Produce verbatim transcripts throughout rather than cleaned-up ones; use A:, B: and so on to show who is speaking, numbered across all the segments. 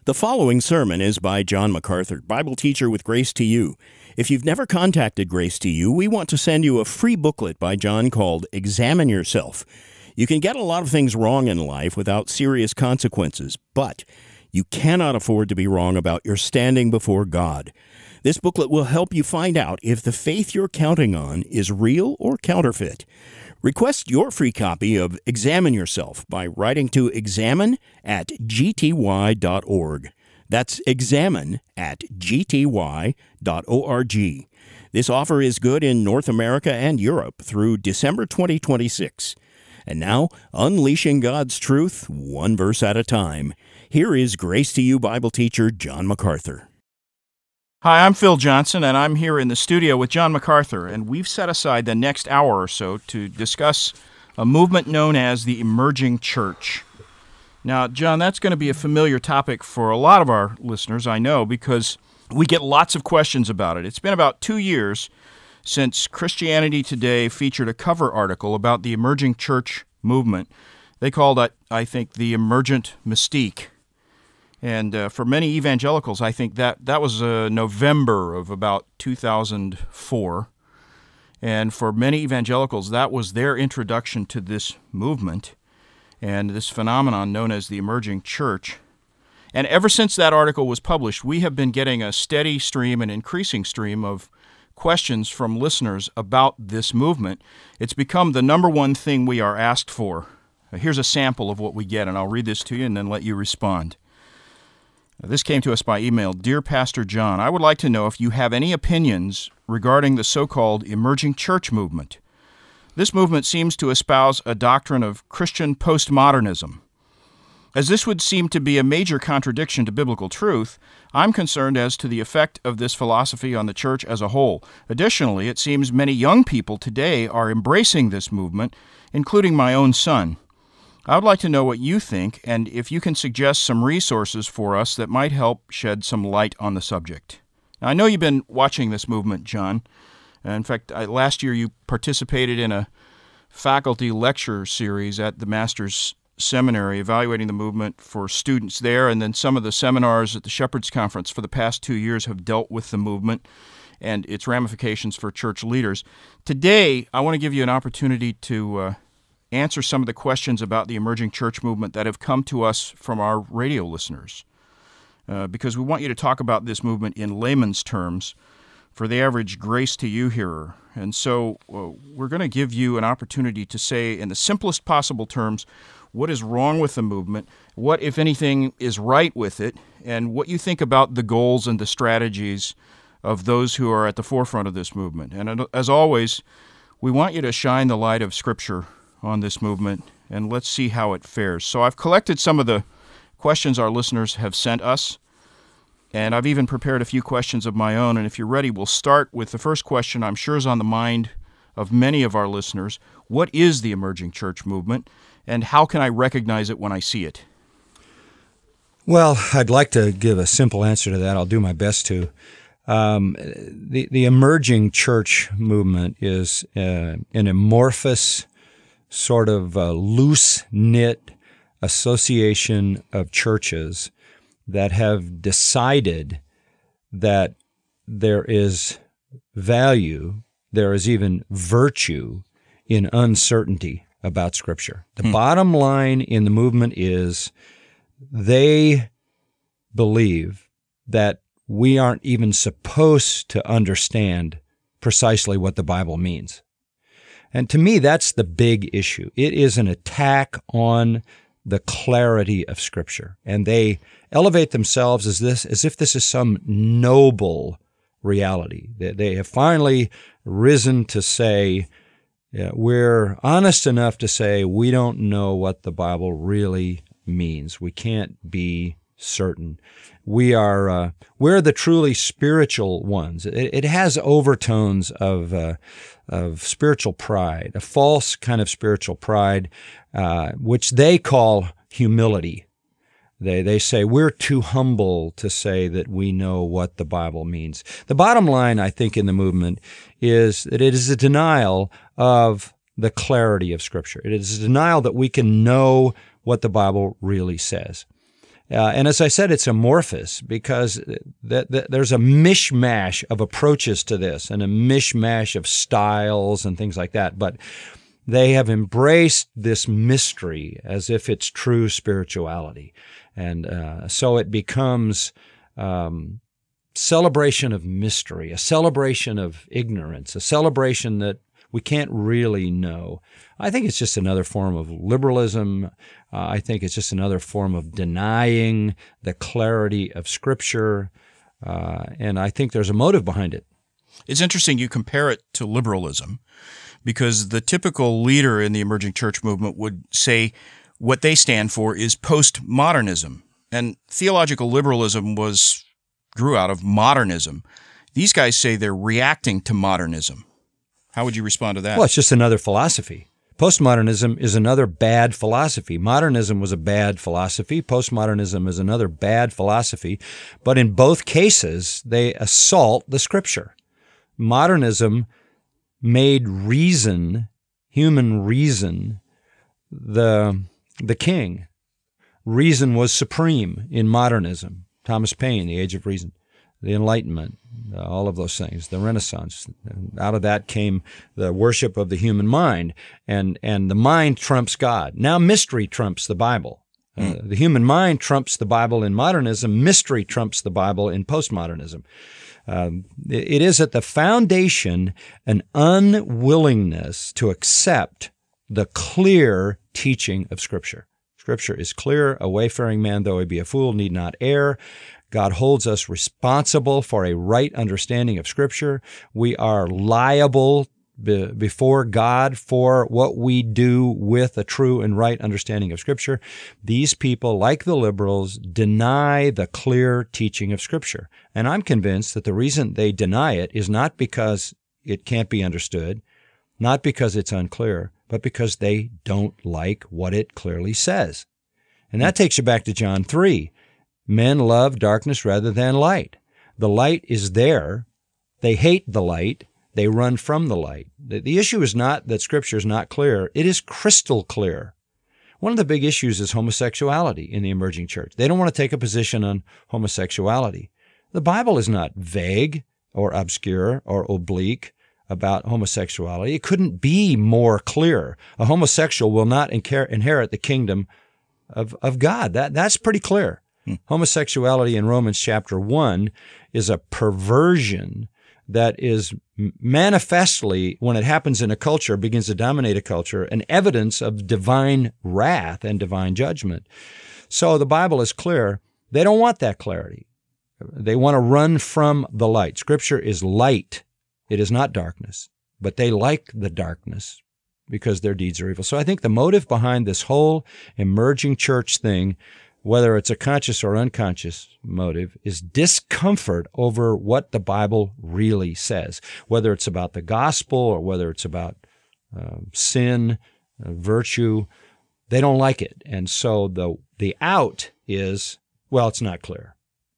A: The following sermon is by John MacArthur, Bible teacher with Grace to You. If you've never contacted Grace to You, we want to send you a free booklet by John called Examine Yourself. You can get a lot of things wrong in life without serious consequences, but you cannot afford to be wrong about your standing before God. This booklet will help you find out if the faith you're counting on is real or counterfeit. Request your free copy of Examine Yourself by writing to examine at g t y dot org. That's examine at g t y dot org. This offer is good in North America and Europe through December twenty twenty-six. And now, unleashing God's truth, one verse at a time. Here is Grace to You Bible teacher John MacArthur.
B: Hi, I'm Phil Johnson, and I'm here in the studio with John MacArthur, and we've set aside the next hour or so to discuss a movement known as the Emerging Church. Now, John, that's going to be a familiar topic for a lot of our listeners, I know, because we get lots of questions about it. It's been about two years since Christianity Today featured a cover article about the Emerging Church movement. They called it, I think, the Emergent Mystique. And uh, for many evangelicals, I think that that was uh, November of about two thousand four. And for many evangelicals, that was their introduction to this movement and this phenomenon known as the Emerging Church. And ever since that article was published, we have been getting a steady stream, an increasing stream of questions from listeners about this movement. It's become the number one thing we are asked for. Here's a sample of what we get, and I'll read this to you and then let you respond. This came to us by email. Dear Pastor John, I would like to know if you have any opinions regarding the so-called Emerging Church movement. This movement seems to espouse a doctrine of Christian postmodernism. As this would seem to be a major contradiction to biblical truth, I'm concerned as to the effect of this philosophy on the church as a whole. Additionally, it seems many young people today are embracing this movement, including my own son. I would like to know what you think, and if you can suggest some resources for us that might help shed some light on the subject. Now, I know you've been watching this movement, John. In fact, I, last year you participated in a faculty lecture series at the Master's Seminary evaluating the movement for students there, and then some of the seminars at the Shepherd's Conference for the past two years have dealt with the movement and its ramifications for church leaders. Today, I want to give you an opportunity to uh, answer some of the questions about the Emerging Church movement that have come to us from our radio listeners, uh, because we want you to talk about this movement in layman's terms for the average Grace to You hearer. And so uh, we're going to give you an opportunity to say in the simplest possible terms what is wrong with the movement, what, if anything, is right with it, and what you think about the goals and the strategies of those who are at the forefront of this movement. And as always, we want you to shine the light of Scripture on this movement, and let's see how it fares. So I've collected some of the questions our listeners have sent us, and I've even prepared a few questions of my own, and if you're ready, we'll start with the first question I'm sure is on the mind of many of our listeners. What is the Emerging Church movement, and how can I recognize it when I see it?
C: Well, I'd like to give a simple answer to that. I'll do my best to. Um, the, the Emerging Church movement is uh, an amorphous, sort of a loose-knit association of churches that have decided that there is value, there is even virtue in uncertainty about Scripture. The hmm. bottom line in the movement is they believe that we aren't even supposed to understand precisely what the Bible means. And to me, that's the big issue. It is an attack on the clarity of Scripture. And they elevate themselves as this, as if this is some noble reality. They, they have finally risen to say, yeah, we're honest enough to say we don't know what the Bible really means. We can't be certain. We are uh, we're the truly spiritual ones. It, it has overtones of uh, of spiritual pride, a false kind of spiritual pride, uh, which they call humility. They they say we're too humble to say that we know what the Bible means. The bottom line, I think, in the movement is that it is a denial of the clarity of Scripture. It is a denial that we can know what the Bible really says. Uh, and as I said, it's amorphous because th- th- there's a mishmash of approaches to this and a mishmash of styles and things like that. But they have embraced this mystery as if it's true spirituality. And uh, so it becomes um, celebration of mystery, a celebration of ignorance, a celebration that we can't really know. I think it's just another form of liberalism. Uh, I think it's just another form of denying the clarity of Scripture. Uh, and I think there's a motive behind it.
B: It's interesting you compare it to liberalism, because the typical leader in the emerging church movement would say what they stand for is postmodernism. And theological liberalism was grew out of modernism. These guys say they're reacting to modernism. How would you respond to that?
C: Well, it's just another philosophy. Postmodernism is another bad philosophy. Modernism was a bad philosophy. Postmodernism is another bad philosophy. But in both cases, they assault the Scripture. Modernism made reason, human reason, the, the king. Reason was supreme in modernism. Thomas Paine, The Age of Reason, the Enlightenment, uh, all of those things, the Renaissance. And out of that came the worship of the human mind, and, and the mind trumps God. Now mystery trumps the Bible. Uh, mm. The human mind trumps the Bible in modernism. Mystery trumps the Bible in postmodernism. Um, it, it is at the foundation an unwillingness to accept the clear teaching of Scripture. Scripture is clear. A wayfaring man, though he be a fool, need not err. God holds us responsible for a right understanding of Scripture. We are liable be, before God for what we do with a true and right understanding of Scripture. These people, like the liberals, deny the clear teaching of Scripture. And I'm convinced that the reason they deny it is not because it can't be understood, not because it's unclear, but because they don't like what it clearly says. And that takes you back to John three. Men love darkness rather than light. The light is there. They hate the light. They run from the light. The, the issue is not that Scripture is not clear. It is crystal clear. One of the big issues is homosexuality in the emerging church. They don't want to take a position on homosexuality. The Bible is not vague or obscure or oblique about homosexuality. It couldn't be more clear. A homosexual will not inherit the kingdom of, of God. That, that's pretty clear. Homosexuality in Romans chapter one is a perversion that is manifestly, when it happens in a culture, begins to dominate a culture, an evidence of divine wrath and divine judgment. So the Bible is clear. They don't want that clarity. They want to run from the light. Scripture is light. It is not darkness. But they like the darkness because their deeds are evil. So I think the motive behind this whole emerging church thing, whether it's a conscious or unconscious motive, is discomfort over what the Bible really says, whether it's about the gospel or whether it's about uh, sin, uh, virtue. They don't like it. And so the the out is, well, it's not clear.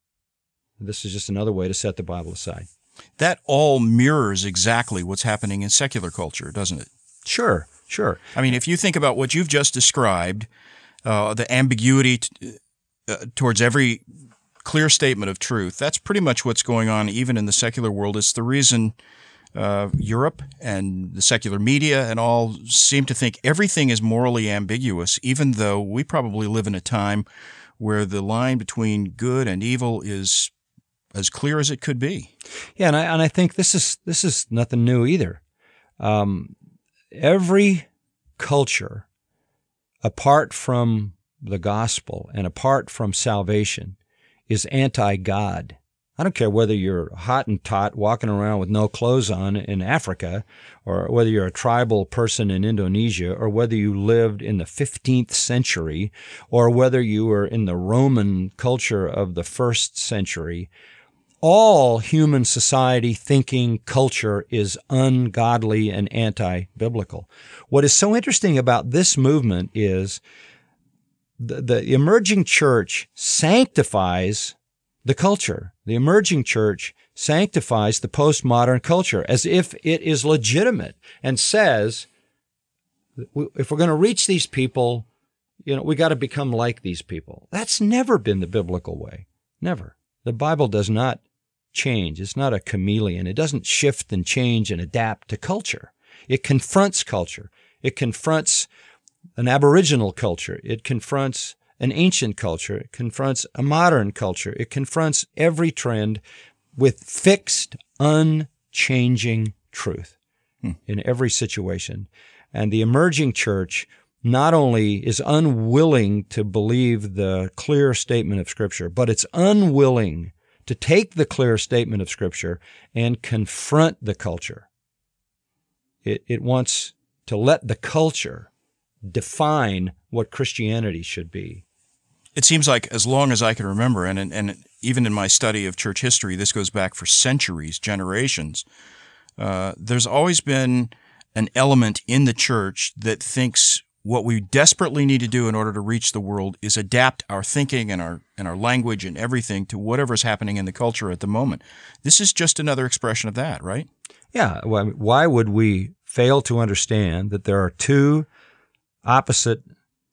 C: This is just another way to set the Bible aside.
B: That all mirrors exactly what's happening in secular culture, doesn't it?
C: Sure, sure.
B: I mean, if you think about what you've just described, Uh, the ambiguity t- uh, towards every clear statement of truth, that's pretty much what's going on even in the secular world. It's the reason uh, Europe and the secular media and all seem to think everything is morally ambiguous, even though we probably live in a time where the line between good and evil is as clear as it could be.
C: Yeah, and I, and I think this is this is nothing new either. Um, every culture, apart from the gospel and apart from salvation, is anti-God. I don't care whether you're Hottentot walking around with no clothes on in Africa, or whether you're a tribal person in Indonesia, or whether you lived in the fifteenth century, or whether you were in the Roman culture of the first century. All human society thinking culture is ungodly and anti-biblical. What is so interesting about this movement is the, the emerging church sanctifies the culture. The emerging church sanctifies the postmodern culture as if it is legitimate and says, if we're going to reach these people, you know, we got to become like these people. That's never been the biblical way. Never. The Bible does not change. It's not a chameleon. It doesn't shift and change and adapt to culture. It confronts culture. It confronts an aboriginal culture. It confronts an ancient culture. It confronts a modern culture. It confronts every trend with fixed, unchanging truth hmm. in every situation. And the emerging church not only is unwilling to believe the clear statement of Scripture, but it's unwilling to take the clear statement of Scripture and confront the culture. It, it wants to let the culture define what Christianity should be.
B: It seems like as long as I can remember, and, and, and even in my study of church history, this goes back for centuries, generations, uh, there's always been an element in the church that thinks what we desperately need to do in order to reach the world is adapt our thinking and our and our language and everything to whatever's happening in the culture at the moment. This is just another expression of that, right?
C: Yeah. Well, why would we fail to understand that there are two opposite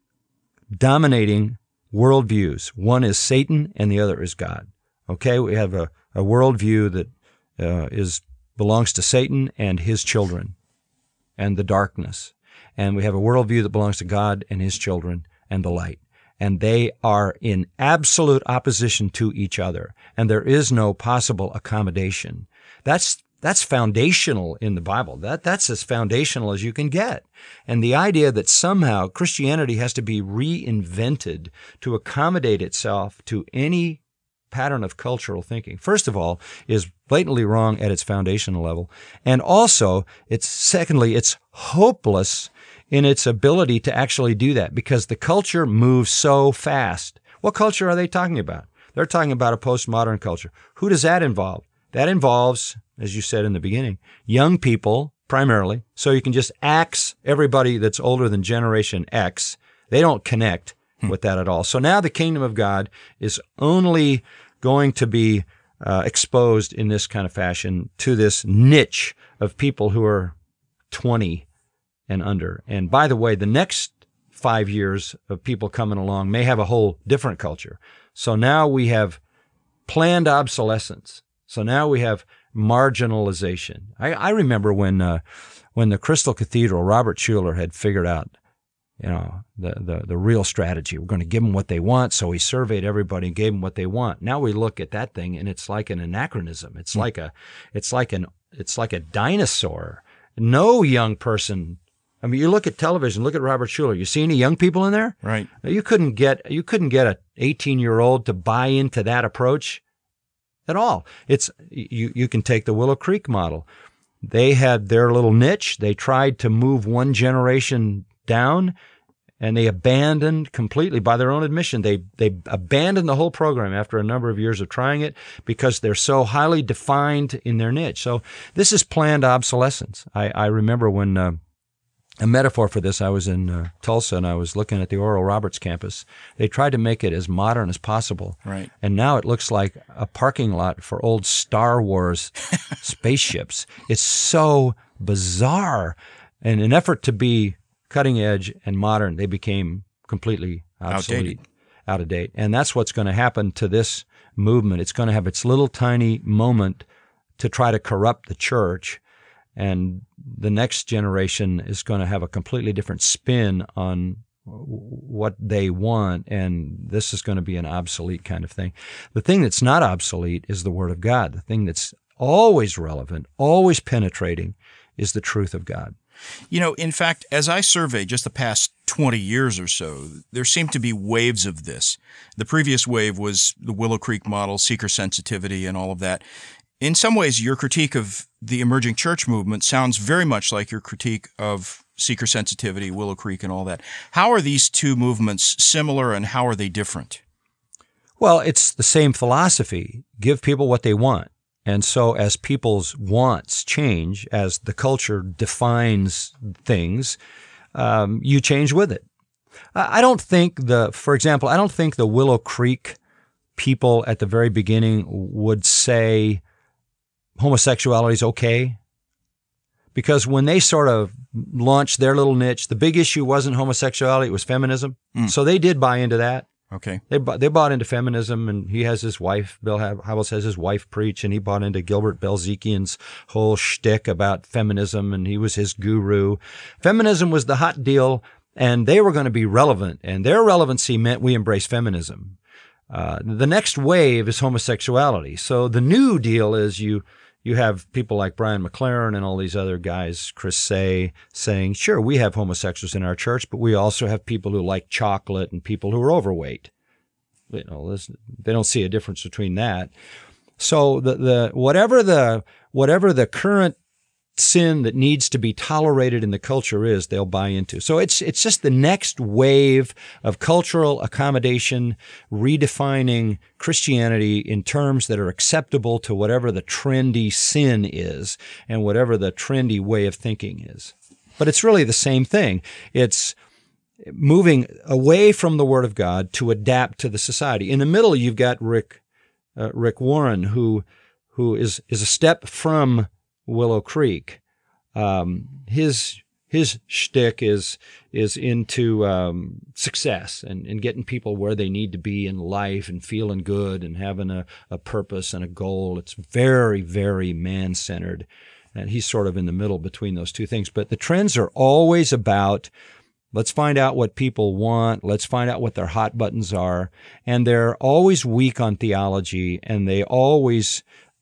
C: dominating worldviews? One is Satan and the other is God. Okay, we have a, a worldview that uh, is belongs to Satan and his children and the darkness. And we have a worldview that belongs to God and his children and the light. And they are in absolute opposition to each other. And there is no possible accommodation. That's that's foundational in the Bible. That that's as foundational as you can get. And the idea that somehow Christianity has to be reinvented to accommodate itself to any pattern of cultural thinking, first of all, is blatantly wrong at its foundational level. And also, it's secondly, it's hopeless in its ability to actually do that because the culture moves so fast. What culture are they talking about? They're talking about a postmodern culture. Who does that involve? That involves, as you said in the beginning, young people primarily. So you can just axe everybody that's older than Generation X. They don't connect hmm. with that at all. So now the kingdom of God is only going to be uh, exposed in this kind of fashion to this niche of people who are twenty and under. And by the way, the next five years of people coming along may have a whole different culture. So now we have planned obsolescence. So now we have marginalization. I, I remember when uh, when the Crystal Cathedral, Robert Schuller had figured out, you know, the, the, the real strategy. We're going to give them what they want. So he surveyed everybody and gave them what they want. Now we look at that thing and it's like an anachronism. It's mm. like a, it's like an, it's like a dinosaur. No young person. I mean, you look at television, look at Robert Schuller. You see any young people in there?
B: Right.
C: You couldn't get, you couldn't get a eighteen year old to buy into that approach at all. It's, you, you can take the Willow Creek model. They had their little niche. They tried to move one generation down, and they abandoned completely, by their own admission, they they abandoned the whole program after a number of years of trying it because they're so highly defined in their niche. So this is planned obsolescence. I, I remember when uh, a metaphor for this, I was in uh, Tulsa and I was looking at the Oral Roberts campus. They tried to make it as modern as possible.
B: Right.
C: And now it looks like a parking lot for old Star Wars spaceships. It's so bizarre. In an effort to be cutting edge and modern, they became completely obsolete,
B: outdated,
C: out of date. And that's what's going to happen to this movement. It's going to have its little tiny moment to try to corrupt the church. And the next generation is going to have a completely different spin on what they want. And this is going to be an obsolete kind of thing. The thing that's not obsolete is the Word of God. The thing that's always relevant, always penetrating, is the truth of God.
B: You know, in fact, as I surveyed just the past twenty years or so, there seem to be waves of this. The previous wave was the Willow Creek model, seeker sensitivity, and all of that. In some ways, your critique of the emerging church movement sounds very much like your critique of seeker sensitivity, Willow Creek, and all that. How are these two movements similar, and how are they different?
C: Well, it's the same philosophy. Give people what they want. And so as people's wants change, as the culture defines things, um, you change with it. I don't think the, for example, I don't think the Willow Creek people at the very beginning would say homosexuality is okay, because when they sort of launched their little niche, the big issue wasn't homosexuality, it was feminism. Mm. So they did buy into that.
B: Okay.
C: They they bought into feminism, and he has his wife, Bill Hybels has his wife preach, and he bought into Gilbert Belzekian's whole shtick about feminism, and he was his guru. Feminism was the hot deal, and they were going to be relevant, and their relevancy meant we embrace feminism. Uh, the next wave is homosexuality. So the new deal is you you have people like Brian McLaren and all these other guys, Chris Say, saying, sure, we have homosexuals in our church, but we also have people who like chocolate and people who are overweight. You know, they don't see a difference between that. So the the whatever the whatever the current sin that needs to be tolerated in the culture is, they'll buy into. So it's it's just the next wave of cultural accommodation, redefining Christianity in terms that are acceptable to whatever the trendy sin is and whatever the trendy way of thinking is. But it's really the same thing. It's moving away from the Word of God to adapt to the society. In the middle, you've got Rick uh, Rick Warren, who who is is a step from Willow Creek. Um, his his shtick is is into um, success and, and getting people where they need to be in life and feeling good and having a, a purpose and a goal. It's very, very man-centered. And he's sort of in the middle between those two things. But the trends are always about, let's find out what people want. Let's find out what their hot buttons are. And they're always weak on theology, and they always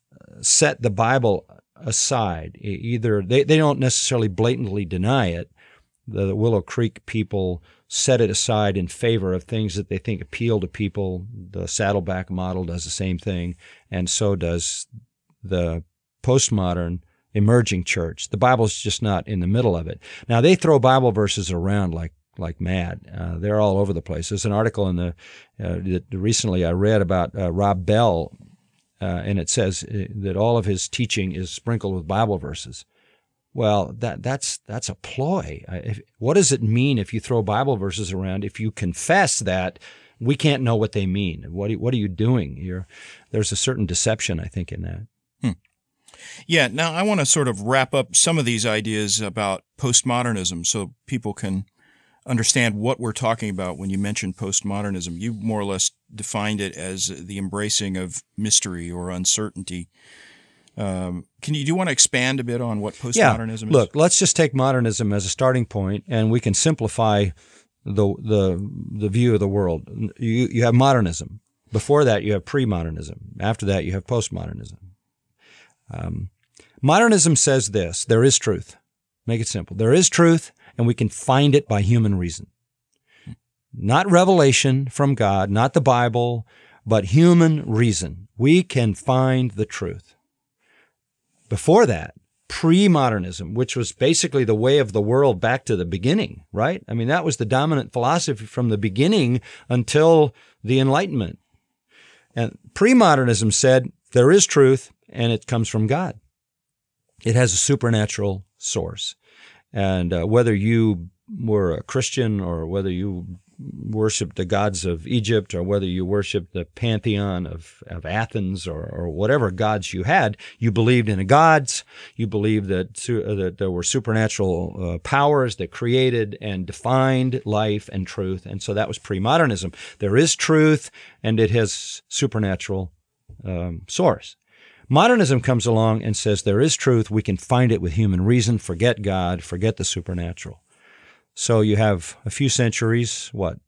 C: set the Bible aside. Either they, they don't necessarily blatantly deny it. The Willow Creek people set it aside in favor of things that they think appeal to people. The Saddleback model does the same thing, and so does the postmodern emerging church. The Bible's just not in the middle of it. Now, they throw Bible verses around like like mad. Uh, they're all over the place. There's an article in the uh, that recently I read about uh, Rob Bell, Uh, and it says that all of his teaching is sprinkled with Bible verses. Well, that that's that's a ploy. If, what does it mean if you throw Bible verses around? If you confess that, we can't know what they mean. What are, what are you doing? You're, there's a certain deception, I think, in that.
B: Hmm. Yeah. Now, I want to sort of wrap up some of these ideas about postmodernism so people can understand what we're talking about when you mention postmodernism. You more or less defined it as the embracing of mystery or uncertainty. Um, can you do you want to expand a bit on what postmodernism
C: yeah.
B: is?
C: Look, let's just take modernism as a starting point, and we can simplify the the the view of the world. You you have modernism. Before that, you have pre-modernism. After that, you have postmodernism. Um, modernism says this: there is truth. Make it simple. There is truth, and we can find it by human reason. Not revelation from God, not the Bible, but human reason. We can find the truth. Before that, pre-modernism, which was basically the way of the world back to the beginning, right? I mean, that was the dominant philosophy from the beginning until the Enlightenment. And pre-modernism said there is truth, and it comes from God. It has a supernatural source. And uh, whether you were a Christian or whether you worshiped the gods of Egypt or whether you worshiped the pantheon of, of Athens or, or whatever gods you had, you believed in the gods. You believed that, uh, that there were supernatural uh, powers that created and defined life and truth. And so that was pre-modernism. There is truth, and it has supernatural um, source. Modernism comes along and says there is truth. We can find it with human reason. Forget God. Forget the supernatural. So you have a few centuries, what,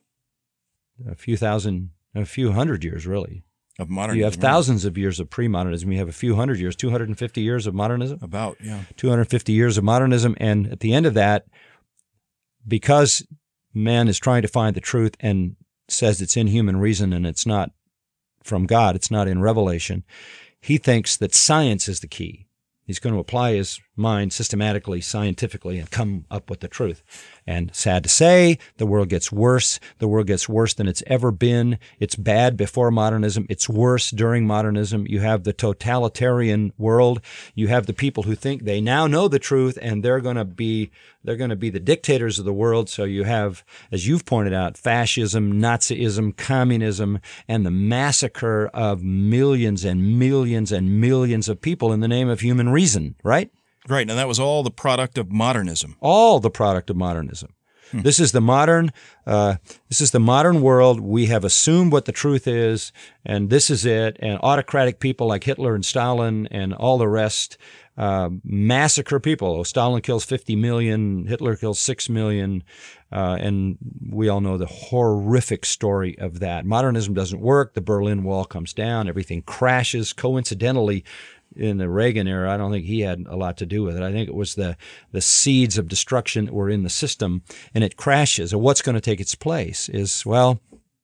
C: a few thousand, a few hundred years, really.
B: Of modernism.
C: You have thousands of years of pre-modernism. You have a few hundred years, two hundred fifty years of modernism.
B: About, yeah.
C: two hundred fifty years of modernism. And at the end of that, because man is trying to find the truth and says it's in human reason and it's not from God, it's not in revelation, he thinks that science is the key. He's going to apply his mind systematically, scientifically, and come up with the truth. And sad to say, the world gets worse. The world gets worse than it's ever been. It's bad before modernism. It's worse during modernism. You have the totalitarian world. You have the people who think they now know the truth, and they're going to be they're going to be the dictators of the world. So you have, as you've pointed out, fascism, Nazism, communism, and the massacre of millions and millions and millions of people in the name of human reason, right?
B: Right, and that was all the product of modernism.
C: All the product of modernism. Hmm. This is the modern. Uh, this is the modern world. We have assumed what the truth is, and this is it. And autocratic people like Hitler and Stalin and all the rest uh, massacre people. Oh, Stalin kills fifty million. Hitler kills six million. Uh, and we all know the horrific story of that. Modernism doesn't work. The Berlin Wall comes down. Everything crashes. Coincidentally, in the Reagan era, I don't think he had a lot to do with it. I think it was the, the seeds of destruction that were in the system, and it crashes. And what's going to take its place is, well,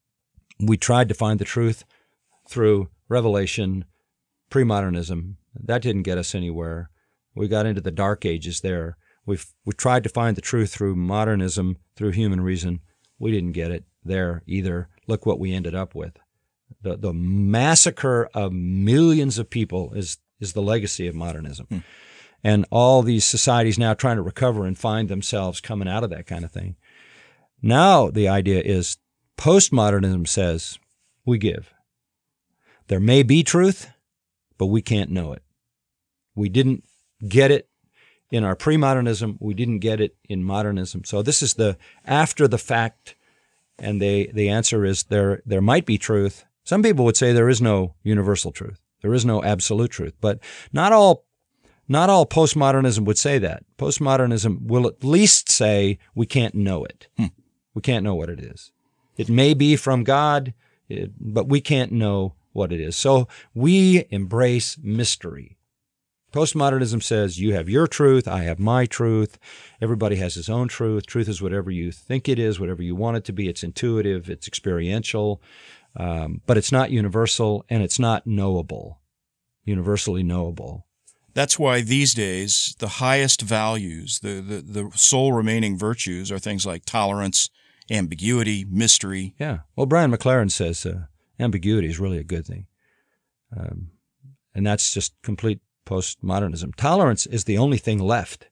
C: we tried to find the truth through revelation, pre-modernism. That didn't get us anywhere. We got into the dark ages there. We've we tried to find the truth through modernism, through human reason. We didn't get it there either. Look what we ended up with. The the massacre of millions of people is is the legacy of modernism. Hmm. And all these societies now trying to recover and find themselves coming out of that kind of thing. Now the idea is postmodernism says we give. There may be truth, but we can't know it. We didn't get it in our pre-modernism. We didn't get it in modernism. So this is the after the fact, and they, the answer is there there might be truth. Some people would say there is no universal truth. There is no absolute truth. But not all not all postmodernism would say that. Postmodernism will at least say we can't know it. Hmm. We can't know what it is. It may be from God, it, but we can't know what it is. So we embrace mystery. Postmodernism says you have your truth, I have my truth. Everybody has his own truth. Truth is whatever you think it is, whatever you want it to be. It's intuitive, it's experiential, um, but it's not universal and it's not knowable, universally knowable.
B: That's why these days the highest values, the, the, the sole remaining virtues are things like tolerance, ambiguity, mystery.
C: Yeah. Well, Brian McLaren says uh, ambiguity is really a good thing. Um, and that's just complete postmodernism. Tolerance is the only thing left,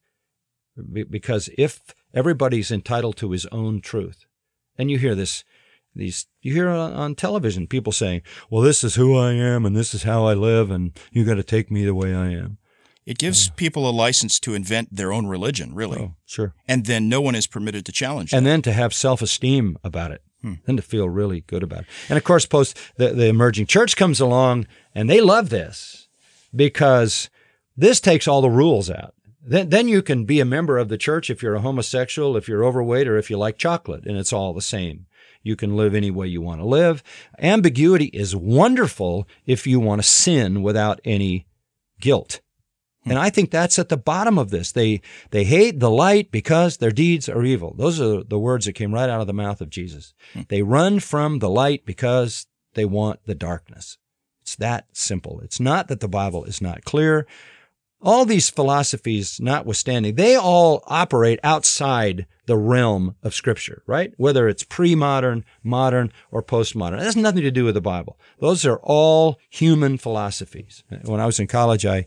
C: because if everybody's entitled to his own truth, and you hear this, these you hear on, on television people saying, "Well, this is who I am, and this is how I live, and you got to take me the way I am."
B: It gives uh, people a license to invent their own religion, really.
C: Oh, sure.
B: And then no one is permitted to challenge
C: and
B: that.
C: then to have self-esteem about it, hmm. then to feel really good about it. And of course, post the, the emerging church comes along, and they love this, because this takes all the rules out. Then, then you can be a member of the church if you're a homosexual, if you're overweight, or if you like chocolate, and it's all the same. You can live any way you want to live. Ambiguity is wonderful if you want to sin without any guilt. And I think that's at the bottom of this. They they hate the light because their deeds are evil. Those are the words that came right out of the mouth of Jesus. They run from the light because they want the darkness. It's that simple. It's not that the Bible is not clear. All these philosophies notwithstanding, they all operate outside the realm of Scripture, right? Whether it's pre-modern, modern, or postmodern. It has nothing to do with the Bible. Those are all human philosophies. When I was in college, I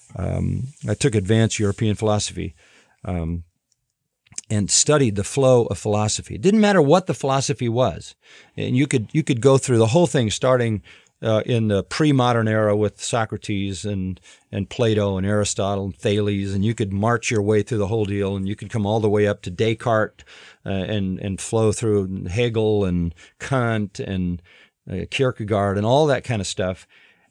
C: um, I took advanced European philosophy um, and studied the flow of philosophy. It didn't matter what the philosophy was. And you could you could go through the whole thing starting Uh, in the pre-modern era with Socrates and, and Plato and Aristotle and Thales, and you could march your way through the whole deal, and you could come all the way up to Descartes uh, and and flow through Hegel and Kant and uh, Kierkegaard and all that kind of stuff.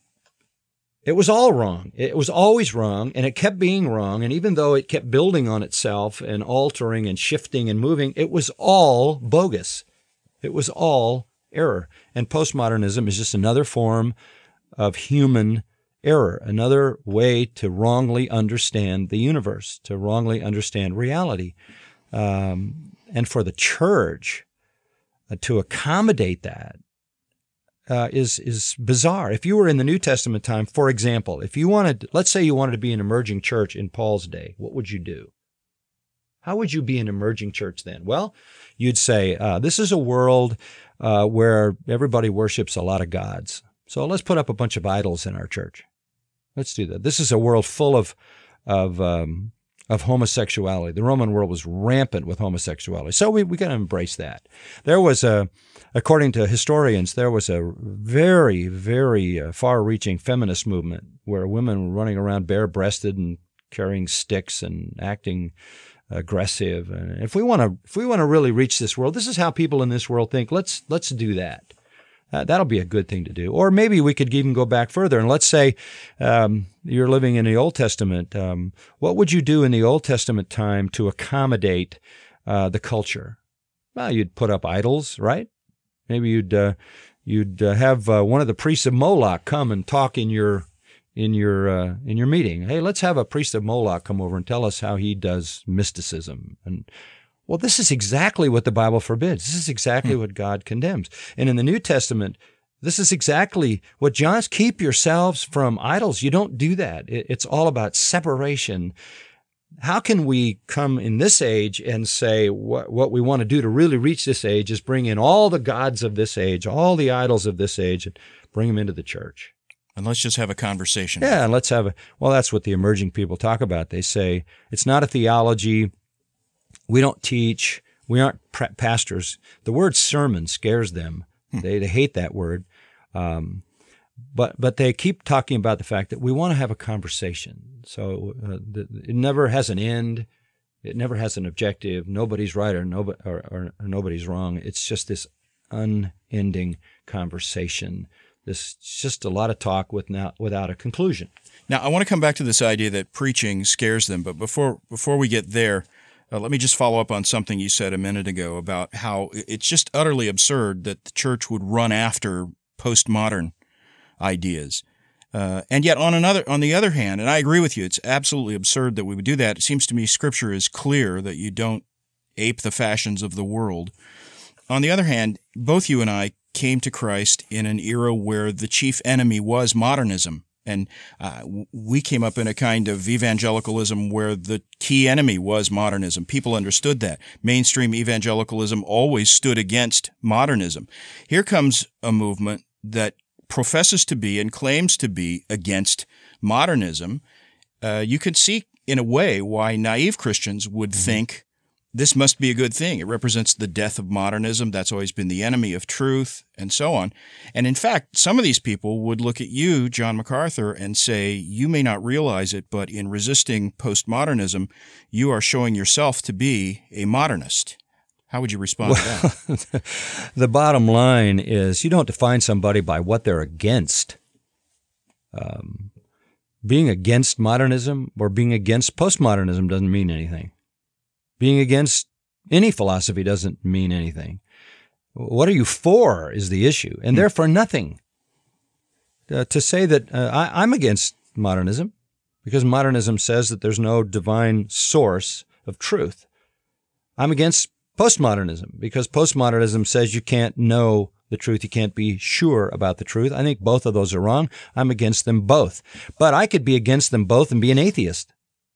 C: It was all wrong. It was always wrong, and it kept being wrong. And even though it kept building on itself and altering and shifting and moving, it was all bogus. It was all error. And postmodernism is just another form of human error, another way to wrongly understand the universe, to wrongly understand reality. Um, and for the church uh, to accommodate that uh, is is bizarre. If you were in the New Testament time, for example, if you wanted, let's say you wanted to be an emerging church in Paul's day, what would you do? How would you be an emerging church then? Well, you'd say, uh, this is a world uh, where everybody worships a lot of gods. So let's put up a bunch of idols in our church. Let's do that. This is a world full of of um, of homosexuality. The Roman world was rampant with homosexuality. So we, we got to embrace that. There was a, according to historians, there was a very, very uh, far-reaching feminist movement where women were running around bare-breasted and carrying sticks and acting aggressive. And if we want to, if we want to really reach this world, this is how people in this world think. Let's let's do that. Uh, that'll be a good thing to do. Or maybe we could even go back further and let's say um, you're living in the Old Testament. Um, what would you do in the Old Testament time to accommodate uh, the culture? Well, you'd put up idols, right? Maybe you'd uh, you'd uh, have uh, one of the priests of Moloch come and talk in your in your uh, in your meeting. Hey, let's have a priest of Moloch come over and tell us how he does mysticism. And well, this is exactly what the Bible forbids. This is exactly hmm. what God condemns. And in the New Testament, this is exactly what John's, keep yourselves from idols. You don't do that. It's all about separation. How can we come in this age and say what, what we want to do to really reach this age is bring in all the gods of this age, all the idols of this age, and bring them into the church?
B: And let's just have a conversation.
C: Yeah, and let's have a, well, that's what the emerging people talk about. They say it's not a theology. We don't teach. We aren't pastors. The word sermon scares them. Hmm. They they hate that word. Um, but but they keep talking about the fact that we want to have a conversation. So uh, the, it never has an end. It never has an objective. Nobody's right or, nobody, or, or, or nobody's wrong. It's just this unending conversation. This just a lot of talk with not, without a conclusion.
B: Now, I want to come back to this idea that preaching scares them. But before before we get there, Uh, let me just follow up on something you said a minute ago about how it's just utterly absurd that the church would run after postmodern ideas. Uh, and yet on another, on the other hand, and I agree with you, it's absolutely absurd that we would do that. It seems to me Scripture is clear that you don't ape the fashions of the world. On the other hand, both you and I came to Christ in an era where the chief enemy was modernism. And uh, we came up in a kind of evangelicalism where the key enemy was modernism. People understood that. Mainstream evangelicalism always stood against modernism. Here comes a movement that professes to be and claims to be against modernism. Uh, you could see, in a way, why naive Christians would mm-hmm. think this must be a good thing. It represents the death of modernism. That's always been the enemy of truth, and so on. And in fact, some of these people would look at you, John MacArthur, and say, you may not realize it, but in resisting postmodernism, you are showing yourself to be a modernist. How would you respond well, to that?
C: The bottom line is you don't define somebody by what they're against. Um, being against modernism or being against postmodernism doesn't mean anything. Being against any philosophy doesn't mean anything. What are you for is the issue, and they're for nothing. Uh, to say that uh, I, I'm against modernism because modernism says that there's no divine source of truth. I'm against postmodernism because postmodernism says you can't know the truth, you can't be sure about the truth. I think both of those are wrong. I'm against them both. But I could be against them both and be an atheist.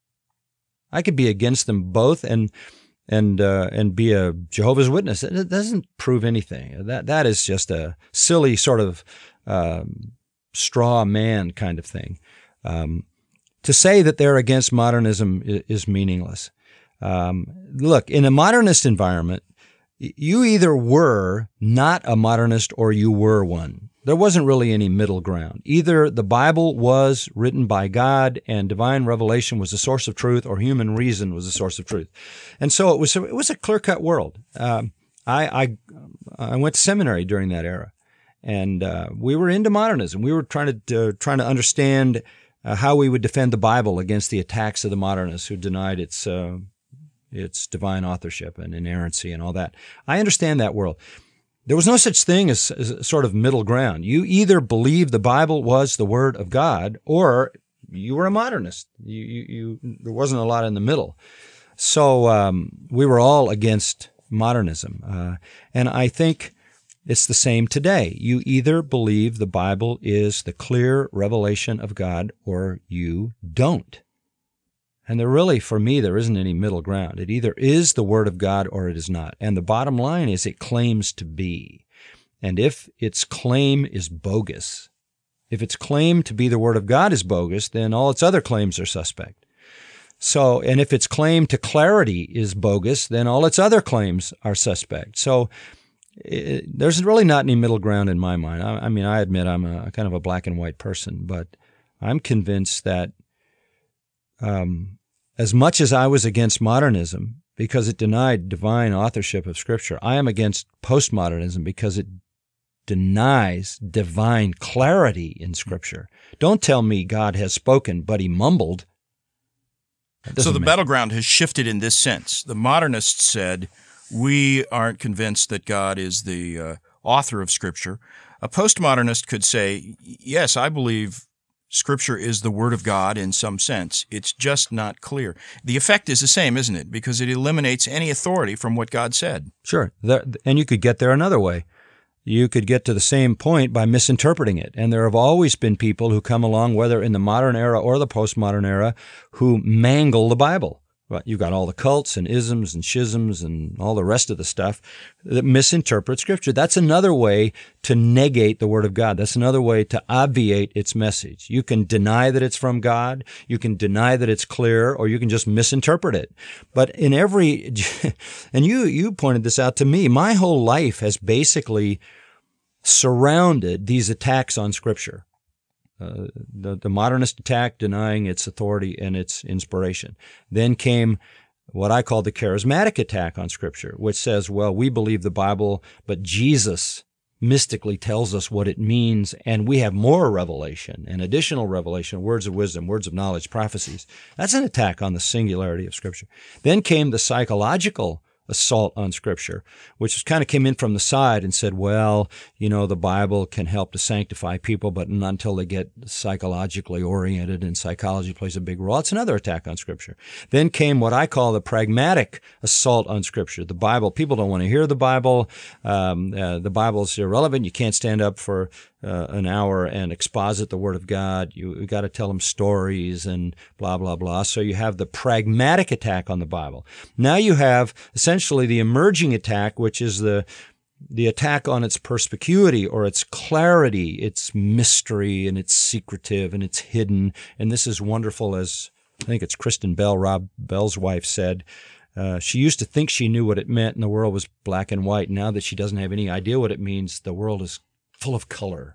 C: I could be against them both and and uh, and be a Jehovah's Witness. It doesn't prove anything. That that is just a silly sort of um, straw man kind of thing. Um, to say that they're against modernism is, is meaningless. Um, look, in a modernist environment, you either were not a modernist or you were one. There wasn't really any middle ground. Either the Bible was written by God and divine revelation was the source of truth, or human reason was the source of truth. And so it was. It was a clear-cut world. Um, I, I I went to seminary during that era, and uh, we were into modernism. We were trying to uh, trying to understand uh, how we would defend the Bible against the attacks of the modernists who denied its uh, its divine authorship and inerrancy and all that. I understand that world. There was no such thing as, as a sort of middle ground. You either believed the Bible was the Word of God, or you were a modernist. You, you, you there wasn't a lot in the middle. So um, we were all against modernism, uh, and I think it's the same today. You either believe the Bible is the clear revelation of God, or you don't. And there really, for me, there isn't any middle ground. It either is the Word of God or it is not. And the bottom line is it claims to be. And if its claim is bogus, if its claim to be the Word of God is bogus, then all its other claims are suspect. So, and if its claim to clarity is bogus, then all its other claims are suspect. So it, there's really not any middle ground in my mind. I, I mean, I admit I'm a kind of a black and white person, but I'm convinced that um, as much as I was against modernism because it denied divine authorship of Scripture, I am against postmodernism because it denies divine clarity in Scripture. Don't tell me God has spoken, but he mumbled.
B: So the
C: matter.
B: battleground has shifted in this sense. The modernists said, we aren't convinced that God is the uh, author of Scripture. A postmodernist could say, yes, I believe Scripture is the Word of God in some sense. It's just not clear. The effect is the same, isn't it? Because it eliminates any authority from what God said.
C: Sure. There, and you could get there another way. You could get to the same point by misinterpreting it. And there have always been people who come along, whether in the modern era or the postmodern era, who mangle the Bible. You've got all the cults and isms and schisms and all the rest of the stuff that misinterpret Scripture. That's another way to negate the Word of God. That's another way to obviate its message. You can deny that it's from God, you can deny that it's clear, or you can just misinterpret it. But in every, and you, you pointed this out to me, my whole life has basically surrounded these attacks on Scripture. Uh, the, the modernist attack denying its authority and its inspiration. Then came what I call the charismatic attack on Scripture, which says, well, we believe the Bible, but Jesus mystically tells us what it means, and we have more revelation and additional revelation, words of wisdom, words of knowledge, prophecies. That's an attack on the singularity of Scripture. Then came the psychological assault on Scripture, which kind of came in from the side and said, well, you know, the Bible can help to sanctify people, but not until they get psychologically oriented, and psychology plays a big role. It's another attack on Scripture. Then came what I call the pragmatic assault on Scripture. The Bible, people don't want to hear the Bible. Um, uh, the Bible's irrelevant. You can't stand up for Uh, an hour and exposit the Word of God. You, you got to tell them stories and blah, blah, blah. So you have the pragmatic attack on the Bible. Now you have essentially the emerging attack, which is the the attack on its perspicuity or its clarity, its mystery, and it's secretive and it's hidden. And this is wonderful, as I think it's Kristen Bell, Rob Bell's wife, said. Uh, she used to think she knew what it meant and the world was black and white. Now that she doesn't have any idea what it means, the world is full of color.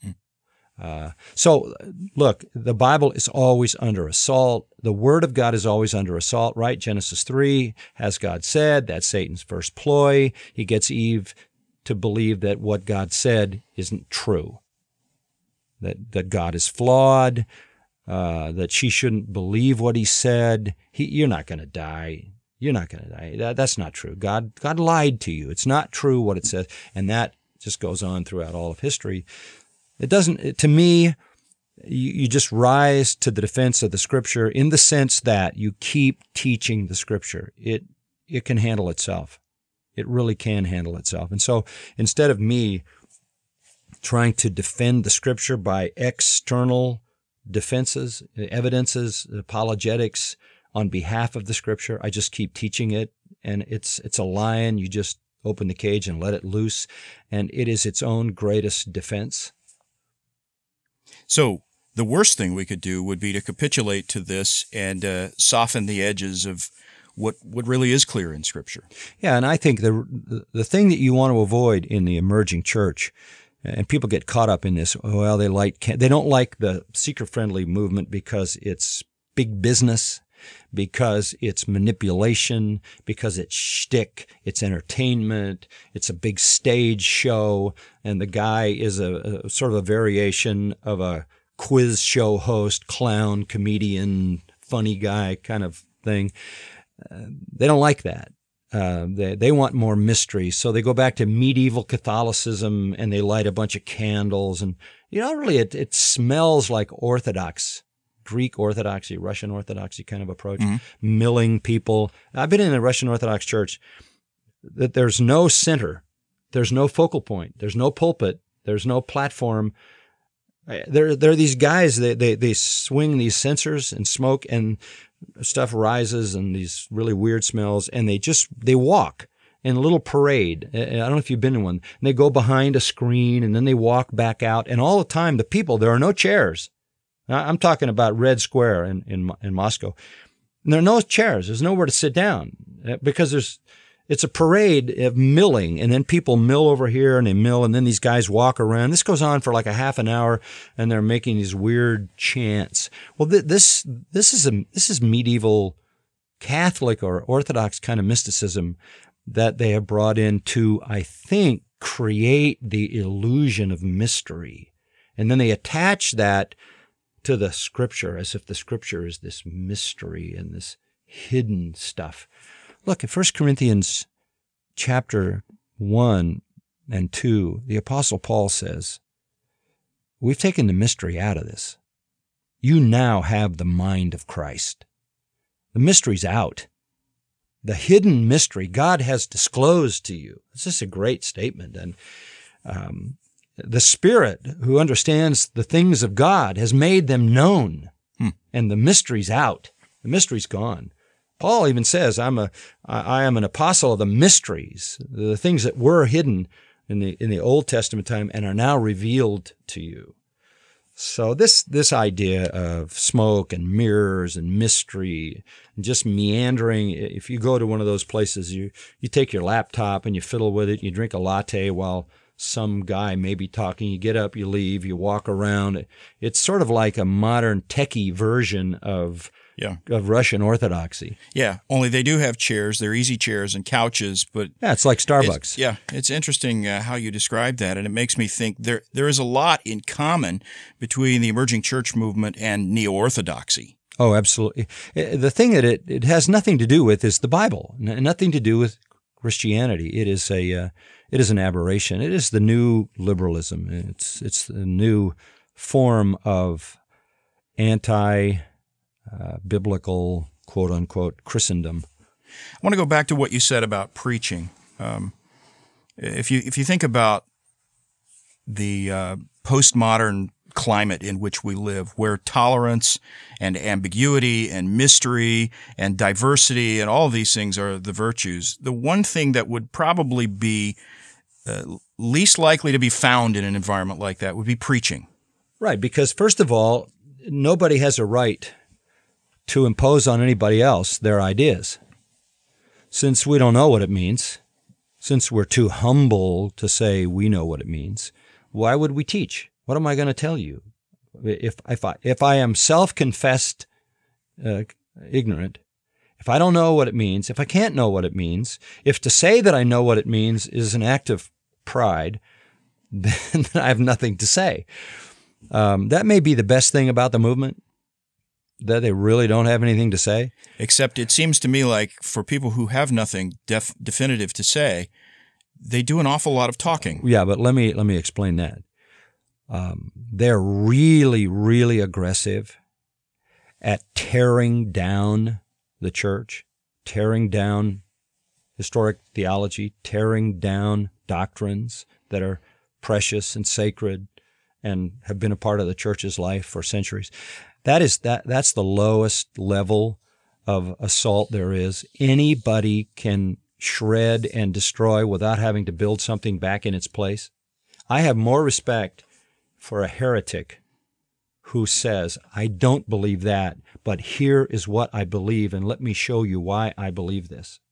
C: Uh, so, look, the Bible is always under assault. The Word of God is always under assault, right? Genesis three, has God said? That's Satan's first ploy. He gets Eve to believe that what God said isn't true, that that God is flawed, uh, that she shouldn't believe what he said. He, you're not going to die. You're not going to die. That, that's not true. God, God lied to you. It's not true what it says. And that just goes on throughout all of history. It doesn't, to me, you, you just rise to the defense of the Scripture in the sense that you keep teaching the Scripture. It, it can handle itself. It really can handle itself. And so instead of me trying to defend the Scripture by external defenses, evidences, apologetics on behalf of the Scripture, I just keep teaching it. And it's, it's a lion. You just open the cage and let it loose. And it is its own greatest defense.
B: So the worst thing we could do would be to capitulate to this and uh, soften the edges of what what really is clear in Scripture.
C: Yeah, and I think the the thing that you want to avoid in the emerging church, and people get caught up in this, well, they like they don't like the seeker-friendly movement because it's big business, because it's manipulation, because it's shtick, it's entertainment, it's a big stage show, and the guy is a, a sort of a variation of a quiz show host, clown, comedian, funny guy kind of thing. Uh, they don't like that. Uh, they they want more mystery, so they go back to medieval Catholicism and they light a bunch of candles, and you know, really, it it smells like Orthodox. Greek Orthodoxy, Russian Orthodoxy kind of approach, mm-hmm. milling people. I've been in a Russian Orthodox church that there's no center, there's no focal point, there's no pulpit, there's no platform. There, there are these guys, they, they, they swing these censers and smoke and stuff rises and these really weird smells, and they just, they walk in a little parade. I don't know if you've been in one. And they go behind a screen and then they walk back out, and all the time the people, there are no chairs. I'm talking about Red Square in, in, in Moscow. And there are no chairs. There's nowhere to sit down because there's, It's a parade of milling, and then people mill over here and they mill, and then these guys walk around. This goes on for like a half an hour, and they're making these weird chants. Well, th- this this is a this is medieval Catholic or Orthodox kind of mysticism that they have brought in to, I think, create the illusion of mystery, and then they attach that to the Scripture as if the Scripture is this mystery and this hidden stuff. Look, in First Corinthians chapter one and two, the Apostle Paul says, we've taken the mystery out of this. You now have the mind of Christ. The mystery's out. The hidden mystery God has disclosed to you. This is a great statement. And um, the Spirit who understands the things of God has made them known. Hmm. And the mystery's out. The mystery's gone. Paul even says, I'm a, I am an apostle of the mysteries, the things that were hidden in the, in the Old Testament time and are now revealed to you. So this, this idea of smoke and mirrors and mystery and just meandering, if you go to one of those places, you, you take your laptop and you fiddle with it, you drink a latte while some guy may be talking, you get up, you leave, you walk around. It's sort of like a modern techie version of Yeah. of Russian Orthodoxy.
B: Yeah, only they do have chairs. They're easy chairs and couches, but
C: yeah, it's like Starbucks.
B: It's, yeah, it's interesting uh, how you describe that, and it makes me think there there is a lot in common between the emerging church movement and neo-orthodoxy.
C: Oh, absolutely. The thing that it, it has nothing to do with is the Bible, nothing to do with Christianity. It is a uh, it is an aberration. It is the new liberalism. It's it's the new form of anti Uh, biblical, quote-unquote, Christendom.
B: I want to go back to what you said about preaching. Um, if you if you think about the uh, postmodern climate in which we live, where tolerance and ambiguity and mystery and diversity and all of these things are the virtues, the one thing that would probably be uh, least likely to be found in an environment like that would be preaching.
C: Right, because first of all, nobody has a right to impose on anybody else their ideas. Since we don't know what it means, since we're too humble to say we know what it means, why would we teach? What am I going to tell you? If if I, if I am self-confessed uh, ignorant, if I don't know what it means, if I can't know what it means, if to say that I know what it means is an act of pride, then I have nothing to say. Um, that may be the best thing about the movement, that they really don't have anything to say.
B: Except it seems to me like for people who have nothing def- definitive to say, they do an awful lot of talking.
C: Yeah, but let me let me explain that. Um, they're really, really aggressive at tearing down the church, tearing down historic theology, tearing down doctrines that are precious and sacred and have been a part of the church's life for centuries. That is that that's the lowest level of assault there is. Anybody can shred and destroy without having to build something back in its place. I have more respect for a heretic who says, I don't believe that, but here is what I believe, and let me show you why I believe this.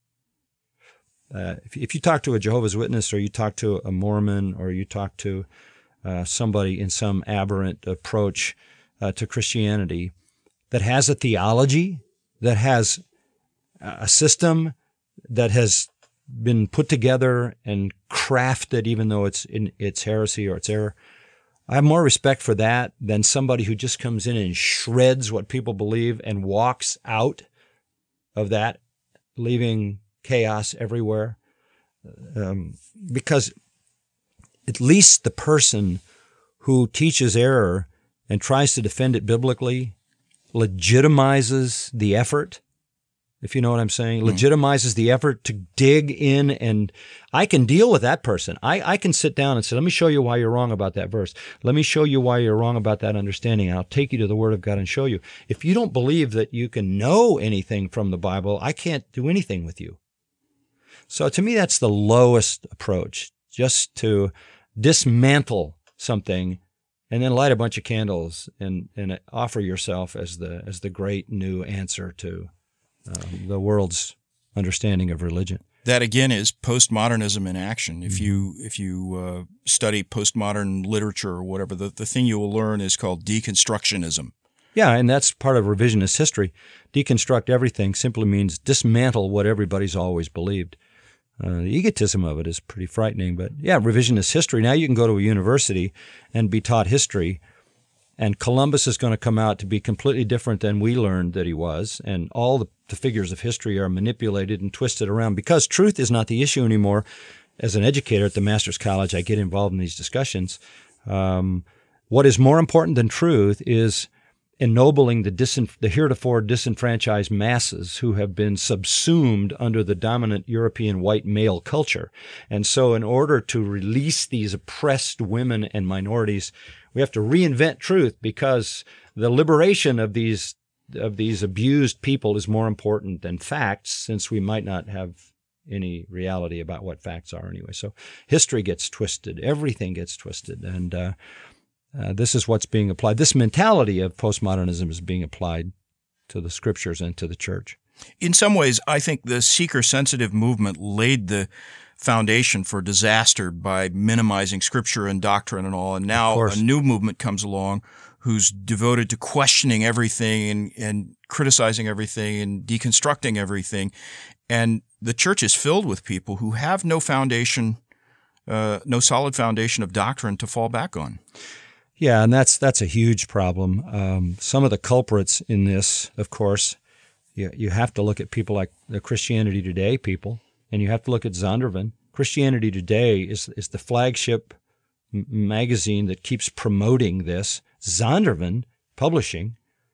C: Uh, if, if you talk to a Jehovah's Witness, or you talk to a Mormon, or you talk to uh, somebody in some aberrant approach uh, to Christianity that has a theology, that has a system that has been put together and crafted, even though it's in its heresy or its error, I have more respect for that than somebody who just comes in and shreds what people believe and walks out of that, leaving chaos everywhere. Um, because at least the person who teaches error and tries to defend it biblically legitimizes the effort, if you know what I'm saying, mm-hmm. legitimizes the effort to dig in, and I can deal with that person. I, I can sit down and say, let me show you why you're wrong about that verse. Let me show you why you're wrong about that understanding. I'll take you to the Word of God and show you. If you don't believe that you can know anything from the Bible, I can't do anything with you. So to me, that's the lowest approach, just to dismantle something and then light a bunch of candles and, and offer yourself as the as the great new answer to uh, the world's understanding of religion.
B: That again is postmodernism in action. If you if you uh, study postmodern literature or whatever, the, the thing you will learn is called deconstructionism.
C: Yeah, and that's part of revisionist history. Deconstruct everything simply means dismantle what everybody's always believed. Uh, the egotism of it is pretty frightening. But yeah, revisionist history. Now you can go to a university and be taught history, and Columbus is going to come out to be completely different than we learned that he was, and all the, the figures of history are manipulated and twisted around because truth is not the issue anymore. As an educator at the Master's College, I get involved in these discussions. Um, what is more important than truth is ennobling the, disenf- the heretofore disenfranchised masses who have been subsumed under the dominant European white male culture. And so in order to release these oppressed women and minorities, we have to reinvent truth because the liberation of these of these abused people is more important than facts, since we might not have any reality about what facts are anyway. So history gets twisted. Everything gets twisted. And uh, uh, this is what's being applied. This mentality of postmodernism is being applied to the scriptures and to the church.
B: In some ways, I think the seeker-sensitive movement laid the foundation for disaster by minimizing scripture and doctrine and all. And now a new movement comes along who's devoted to questioning everything and, and criticizing everything and deconstructing everything. And the church is filled with people who have no foundation, uh, no solid foundation of doctrine to fall back on.
C: Yeah, and that's that's a huge problem. Um, some of the culprits in this, of course, you, you have to look at people like the Christianity Today people, and you have to look at Zondervan. Christianity Today is is the flagship m- magazine that keeps promoting this. Zondervan Publishing,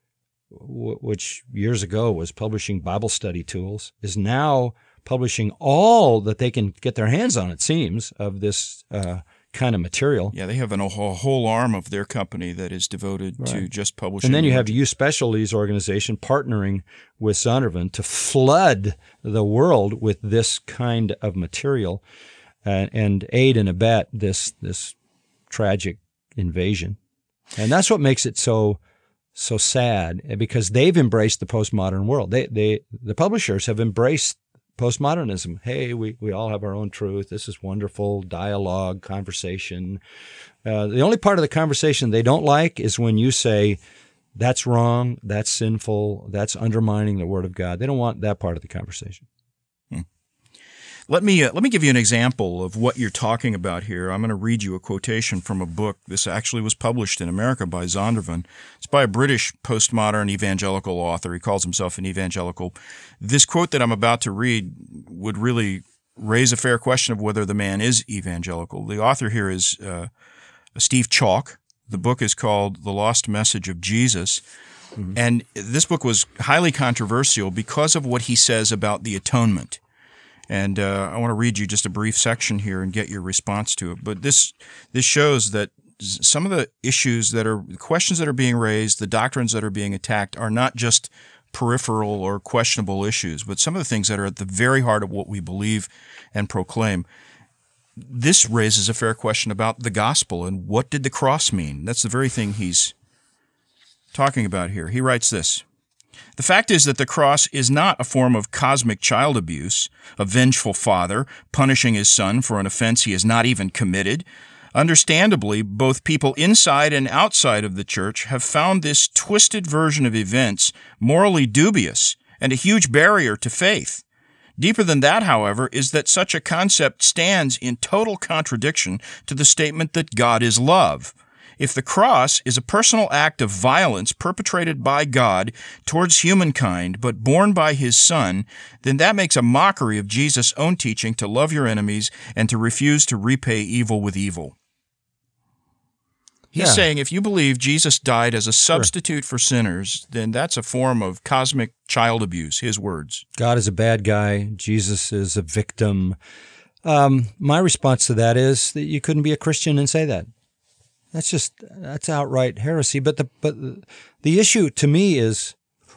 C: w- which years ago was publishing Bible study tools, is now publishing all that they can get their hands on, it seems, of this uh, kind of material.
B: Yeah, they have an, a whole arm of their company that is devoted right. to just publishing.
C: And then you have U Specialties organization partnering with Zondervan to flood the world with this kind of material uh, and aid and abet this this tragic invasion. And that's what makes it so so sad, because they've embraced the postmodern world. They they the publishers have embraced postmodernism. Hey, we, we all have our own truth. This is wonderful dialogue, conversation. Uh, the only part of the conversation they don't like is when you say, that's wrong, that's sinful, that's undermining the Word of God. They don't want that part of the conversation.
B: Hmm. Let me uh, let me give you an example of what you're talking about here. I'm going to read you a quotation from a book. This actually was published in America by Zondervan. It's by a British postmodern evangelical author. He calls himself an evangelical. This quote that I'm about to read would really raise a fair question of whether the man is evangelical. The author here is uh, Steve Chalk. The book is called The Lost Message of Jesus. Mm-hmm. And this book was highly controversial because of what he says about the atonement. And uh, I want to read you just a brief section here and get your response to it. But this this shows that some of the issues that are, the questions that are being raised, the doctrines that are being attacked are not just peripheral or questionable issues, but some of the things that are at the very heart of what we believe and proclaim. This raises a fair question about the gospel and what did the cross mean? That's the very thing he's talking about here. He writes this. The fact is that the cross is not a form of cosmic child abuse, a vengeful father punishing his son for an offense he has not even committed. Understandably, both people inside and outside of the church have found this twisted version of events morally dubious and a huge barrier to faith. Deeper than that, however, is that such a concept stands in total contradiction to the statement that God is love. If the cross is a personal act of violence perpetrated by God towards humankind, but borne by his Son, then that makes a mockery of Jesus' own teaching to love your enemies and to refuse to repay evil with evil. He's yeah. saying if you believe Jesus died as a substitute sure. for sinners, then that's a form of cosmic child abuse, his words.
C: God is a bad guy. Jesus is a victim. Um, my response to that is that you couldn't be a Christian and say that. That's just, that's outright heresy. But the but the issue to me is,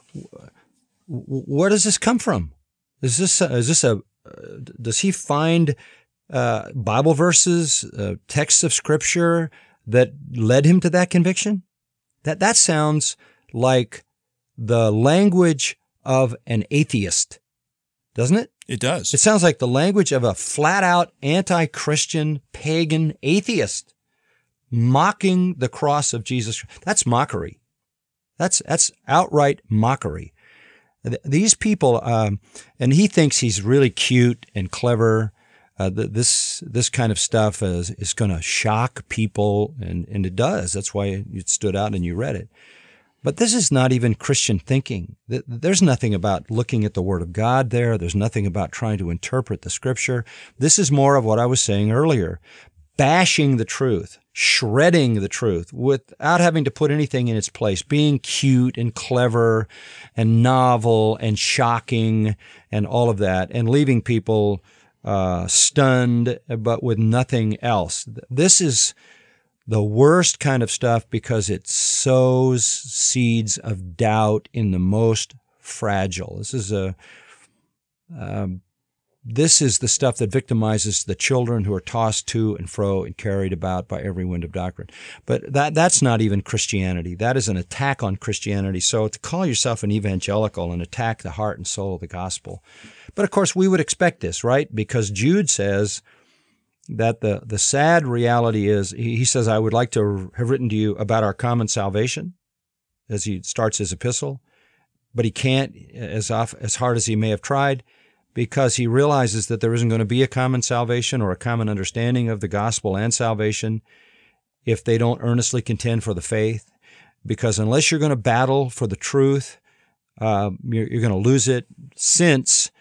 C: where does this come from? Is this a, is this a does he find uh, Bible verses, uh, texts of Scripture that led him to that conviction? That that sounds like the language of an atheist. doesn't it?
B: It does.
C: It sounds like the language of a flat-out anti-Christian, pagan atheist mocking the cross of Jesus. That's mockery. That's that's outright mockery. These people, um, and he thinks he's really cute and clever. Uh, this this kind of stuff is, is going to shock people, and, and it does. That's why it stood out and you read it. But this is not even Christian thinking. There's nothing about looking at the Word of God there. There's nothing about trying to interpret the Scripture. This is more of what I was saying earlier, bashing the truth, shredding the truth without having to put anything in its place, being cute and clever and novel and shocking and all of that, and leaving people uh, stunned but with nothing else. This is the worst kind of stuff because it sows seeds of doubt in the most fragile. This is a, um, this is the stuff that victimizes the children who are tossed to and fro and carried about by every wind of doctrine. But that that's not even Christianity. That is an attack on Christianity. So to call yourself an evangelical and attack the heart and soul of the gospel. But of course, we would expect this, right? Because Jude says that the, the sad reality is, he says, I would like to have written to you about our common salvation, as he starts his epistle, but he can't, as off, as hard as he may have tried, because he realizes that there isn't going to be a common salvation or a common understanding of the gospel and salvation if they don't earnestly contend for the faith. Because unless you're going to battle for the truth, uh, you're, you're going to lose it, since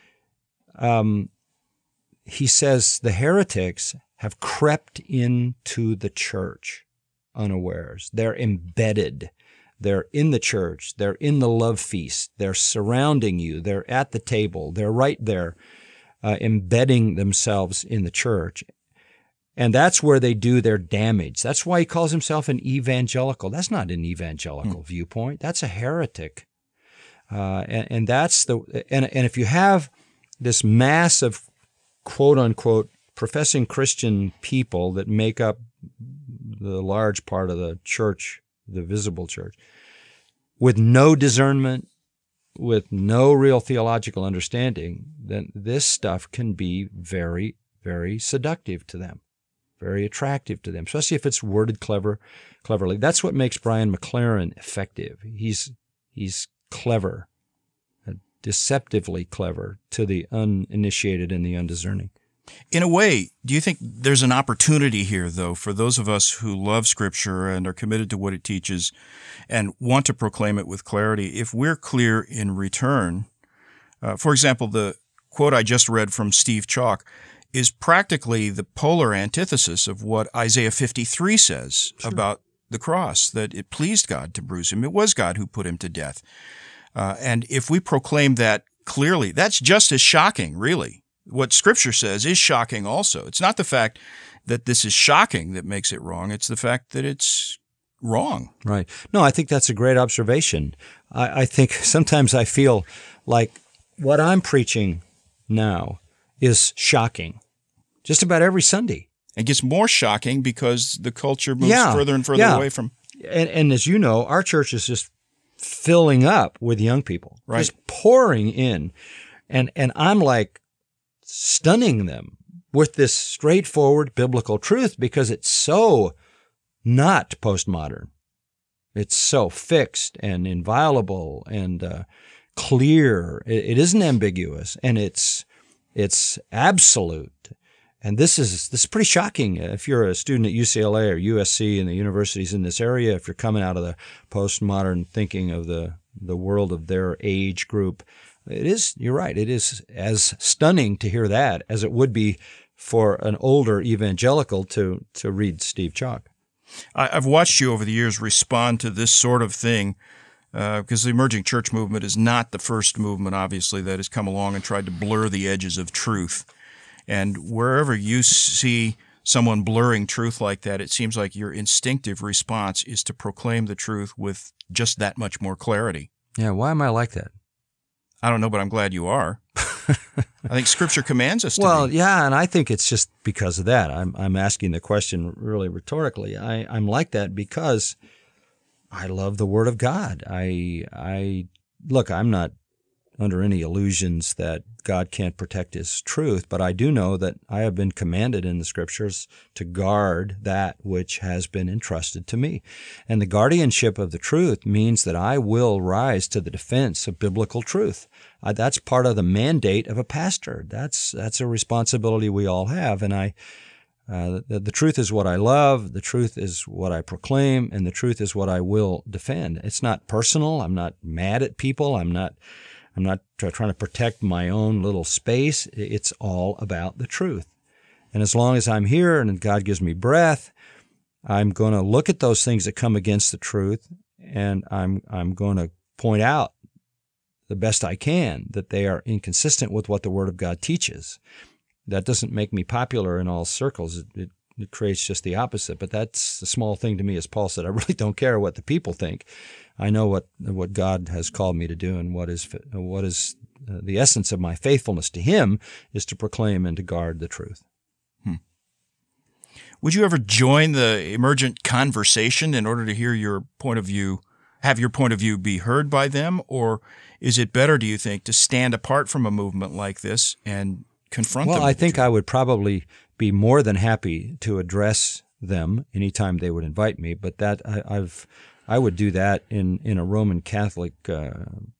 C: um, he says the heretics have crept into the church unawares. They're embedded. They're in the church. They're in the love feast. They're surrounding you. They're at the table. They're right there, uh, embedding themselves in the church. And that's where they do their damage. That's why he calls himself an evangelical. That's not an evangelical hmm. viewpoint. That's a heretic. Uh, and, and that's the, and, and if you have this mass of quote unquote professing Christian people that make up the large part of the church, the visible church, with no discernment, with no real theological understanding, then this stuff can be very, very seductive to them, very attractive to them, especially if it's worded clever, cleverly. That's what makes Brian McLaren effective. He's he's clever, deceptively clever to the uninitiated and the undiscerning.
B: In a way, do you think there's an opportunity here, though, for those of us who love Scripture and are committed to what it teaches and want to proclaim it with clarity, if we're clear in return? Uh, for example, the quote I just read from Steve Chalk is practically the polar antithesis of what Isaiah fifty-three says sure. about the cross, that it pleased God to bruise him. It was God who put him to death. Uh, and if we proclaim that clearly, that's just as shocking, really. What Scripture says is shocking also. It's not the fact that this is shocking that makes it wrong. It's the fact that it's wrong.
C: Right. No, I think that's a great observation. I, I think sometimes I feel like what I'm preaching now is shocking just about every Sunday.
B: It gets more shocking because the culture moves
C: yeah,
B: further and further
C: yeah.
B: away from.
C: And, and as you know, our church is just filling up with young people,
B: right.
C: just pouring in. And, and I'm like, stunning them with this straightforward biblical truth because it's so not postmodern. It's so fixed and inviolable and uh, clear. It, it isn't ambiguous, and it's it's absolute. And this is this is pretty shocking if you're a student at U C L A or U S C and the universities in this area. If you're coming out of the postmodern thinking of the the world of their age group. It is, you're right, it is as stunning to hear that as it would be for an older evangelical to, to read Steve Chalk.
B: I've watched you over the years respond to this sort of thing uh, because the emerging church movement is not the first movement, obviously, that has come along and tried to blur the edges of truth. And wherever you see someone blurring truth like that, it seems like your instinctive response is to proclaim the truth with just that much more clarity.
C: Yeah, why am I like that?
B: I don't know, but I'm glad you are. I think Scripture commands us to
C: well,
B: be.
C: yeah, and I think it's just because of that. I'm I'm asking the question really rhetorically. I, I'm like that because I love the Word of God. I I look, I'm not under any illusions that God can't protect His truth, but I do know that I have been commanded in the Scriptures to guard that which has been entrusted to me. And the guardianship of the truth means that I will rise to the defense of biblical truth. Uh, that's part of the mandate of a pastor. That's that's a responsibility we all have. And I, uh, the, the truth is what I love, the truth is what I proclaim, and the truth is what I will defend. It's not personal. I'm not mad at people. I'm not I'm not trying to protect my own little space. It's all about the truth. And as long as I'm here and God gives me breath, I'm going to look at those things that come against the truth, and I'm I'm going to point out the best I can that they are inconsistent with what the Word of God teaches. That doesn't make me popular in all circles. It, it, it creates just the opposite. But that's a small thing to me. As Paul said, I really don't care what the people think. I know what what God has called me to do, and what is what is uh, the essence of my faithfulness to Him is to proclaim and to guard the truth.
B: Hmm. Would you ever join the emergent conversation in order to hear your point of view, have your point of view be heard by them, or is it better, do you think, to stand apart from a movement like this and confront
C: well,
B: them?
C: Well, I
B: with
C: think
B: the
C: I would probably be more than happy to address them anytime they would invite me, but that I, I've I would do that in, in a Roman Catholic uh,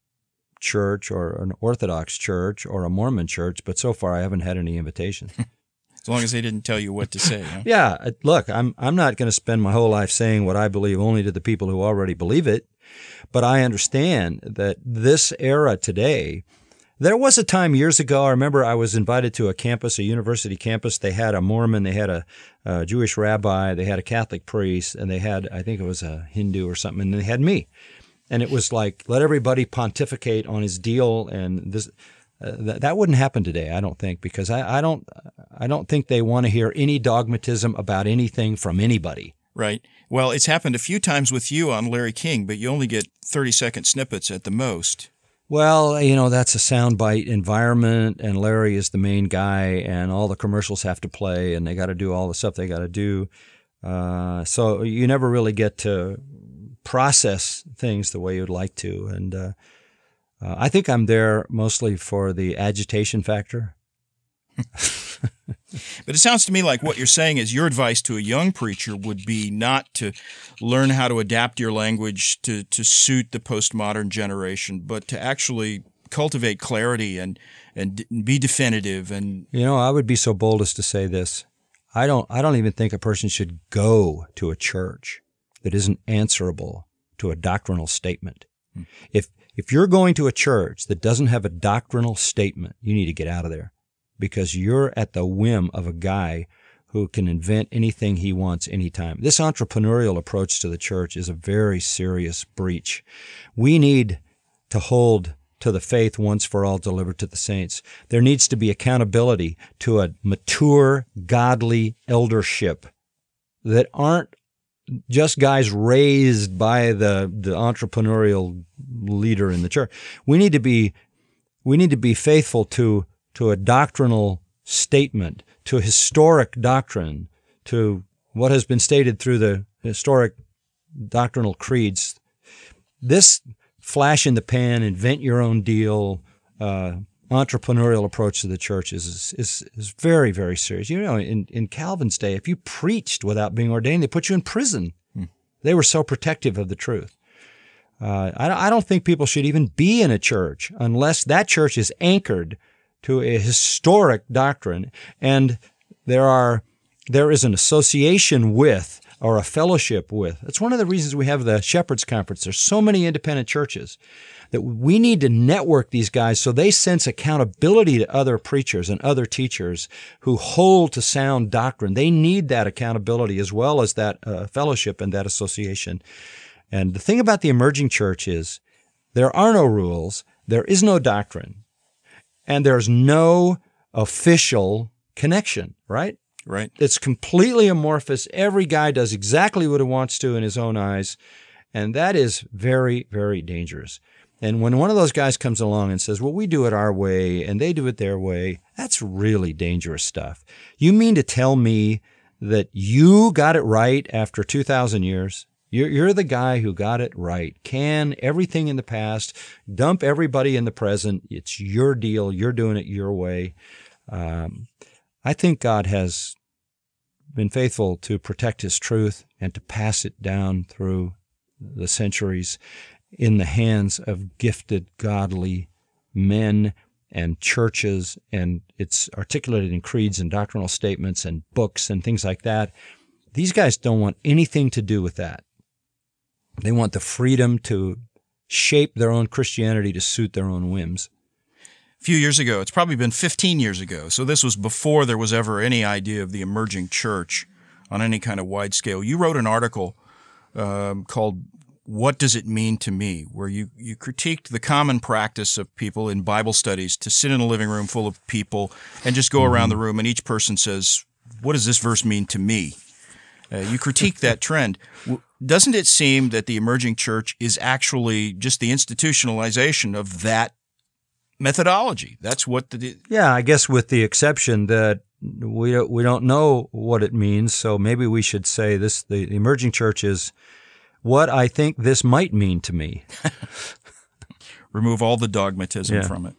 C: church or an Orthodox church or a Mormon church, but so far I haven't had any invitations.
B: As long as they didn't tell you what to say. Huh?
C: Yeah, look, I'm I'm not going to spend my whole life saying what I believe only to the people who already believe it, but I understand that this era today, there was a time years ago, I remember I was invited to a campus, a university campus. They had a Mormon, they had a, a Jewish rabbi, they had a Catholic priest, and they had, I think it was a Hindu or something, and they had me. And it was like, let everybody pontificate on his deal, and this uh, th- that wouldn't happen today, I don't think, because I, I don't I don't think they want to hear any dogmatism about anything from anybody.
B: Right. Well, it's happened a few times with you on Larry King, but you only get thirty-second snippets at the most.
C: Well, you know, that's a soundbite environment, and Larry is the main guy, and all the commercials have to play, and they got to do all the stuff they got to do. Uh, so you never really get to process things the way you'd like to. And uh, uh, I think I'm there mostly for the agitation factor.
B: But it sounds to me like what you're saying is your advice to a young preacher would be not to learn how to adapt your language to, to suit the postmodern generation, but to actually cultivate clarity and, and be definitive. And
C: you know, I would be so bold as to say this. I don't I don't even think a person should go to a church that isn't answerable to a doctrinal statement. Hmm. If if you're going to a church that doesn't have a doctrinal statement, you need to get out of there, because you're at the whim of a guy who can invent anything he wants anytime. This entrepreneurial approach to the church is a very serious breach. We need to hold to the faith once for all delivered to the saints. There needs to be accountability to a mature, godly eldership that aren't just guys raised by the, the entrepreneurial leader in the church. We need to be we need to be faithful to to a doctrinal statement, to historic doctrine, to what has been stated through the historic doctrinal creeds. This flash in the pan, invent your own deal, uh, entrepreneurial approach to the church is, is is very, very serious. You know, in, in Calvin's day, if you preached without being ordained, they put you in prison. Hmm. They were so protective of the truth. Uh, I, I don't think people should even be in a church unless that church is anchored to a historic doctrine, and there are there is an association with or a fellowship with. That's one of the reasons we have the Shepherds Conference. There's so many independent churches that we need to network these guys so they sense accountability to other preachers and other teachers who hold to sound doctrine. They need that accountability as well as that uh, fellowship and that association. And the thing about the emerging church is there are no rules, there is no doctrine, and there's no official connection, right?
B: Right.
C: It's completely amorphous. Every guy does exactly what he wants to in his own eyes, and that is very, very dangerous. And when one of those guys comes along and says, well, we do it our way, and they do it their way, that's really dangerous stuff. You mean to tell me that you got it right after two thousand years? You're, you're the guy who got it right. Can everything in the past, dump everybody in the present. It's your deal. You're doing it your way. Um, I think God has been faithful to protect His truth and to pass it down through the centuries in the hands of gifted, godly men and churches, and it's articulated in creeds and doctrinal statements and books and things like that. These guys don't want anything to do with that. They want the freedom to shape their own Christianity to suit their own whims.
B: A few years ago, it's probably been fifteen years ago, so this was before there was ever any idea of the emerging church on any kind of wide scale. You wrote an article um, called What Does It Mean to Me?, where you, you critiqued the common practice of people in Bible studies to sit in a living room full of people and just go mm-hmm. around the room and each person says, what does this verse mean to me? Uh, you critique that trend. Doesn't it seem that the emerging church is actually just the institutionalization of that methodology? That's what the...
C: Yeah, I guess with the exception that we don't, we don't know what it means, so maybe we should say this: the, the emerging church is what I think this might mean to me.
B: Remove all the dogmatism
C: yeah.
B: from it.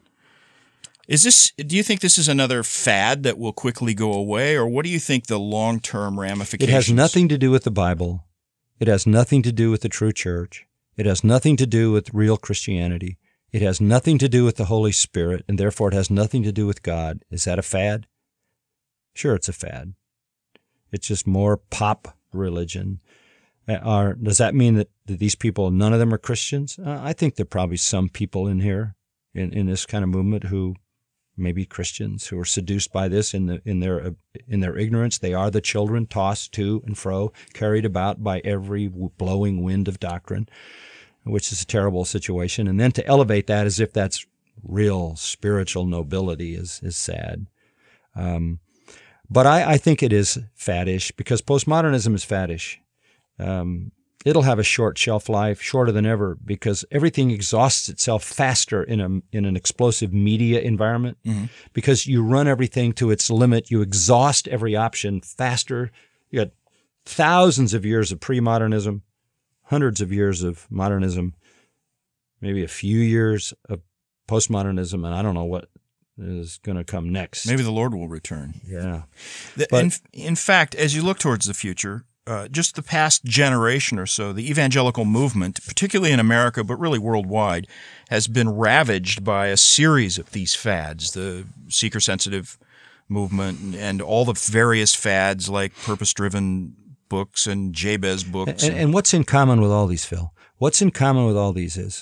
B: Is this? Do you think this is another fad that will quickly go away, or what do you think the long-term ramifications?
C: It has nothing to do with the Bible. It has nothing to do with the true church. It has nothing to do with real Christianity. It has nothing to do with the Holy Spirit, and therefore it has nothing to do with God. Is that a fad? Sure, it's a fad. It's just more pop religion. Are, does that mean that, that these people, none of them are Christians? Uh, I think there are probably some people in here, in, in this kind of movement, who may be Christians, who are seduced by this in the in their in their ignorance. They are the children tossed to and fro, carried about by every blowing wind of doctrine, which is a terrible situation. And then to elevate that as if that's real spiritual nobility is is sad. Um, but I, I think it is faddish, because postmodernism is faddish. Um, it'll have a short shelf life, shorter than ever, because everything exhausts itself faster in a in an explosive media environment. Mm-hmm. Because you run everything to its limit, you exhaust every option faster. You got thousands of years of pre-modernism, hundreds of years of modernism, maybe a few years of postmodernism, and I don't know what is going to come next.
B: Maybe the Lord will return.
C: Yeah.
B: The, but, in, in fact, as you look towards the future, uh, just the past generation or so, the evangelical movement, particularly in America, but really worldwide, has been ravaged by a series of these fads, the seeker-sensitive movement and, and all the various fads like purpose-driven books and Jabez books.
C: And, and, and what's in common with all these, Phil? What's in common with all these is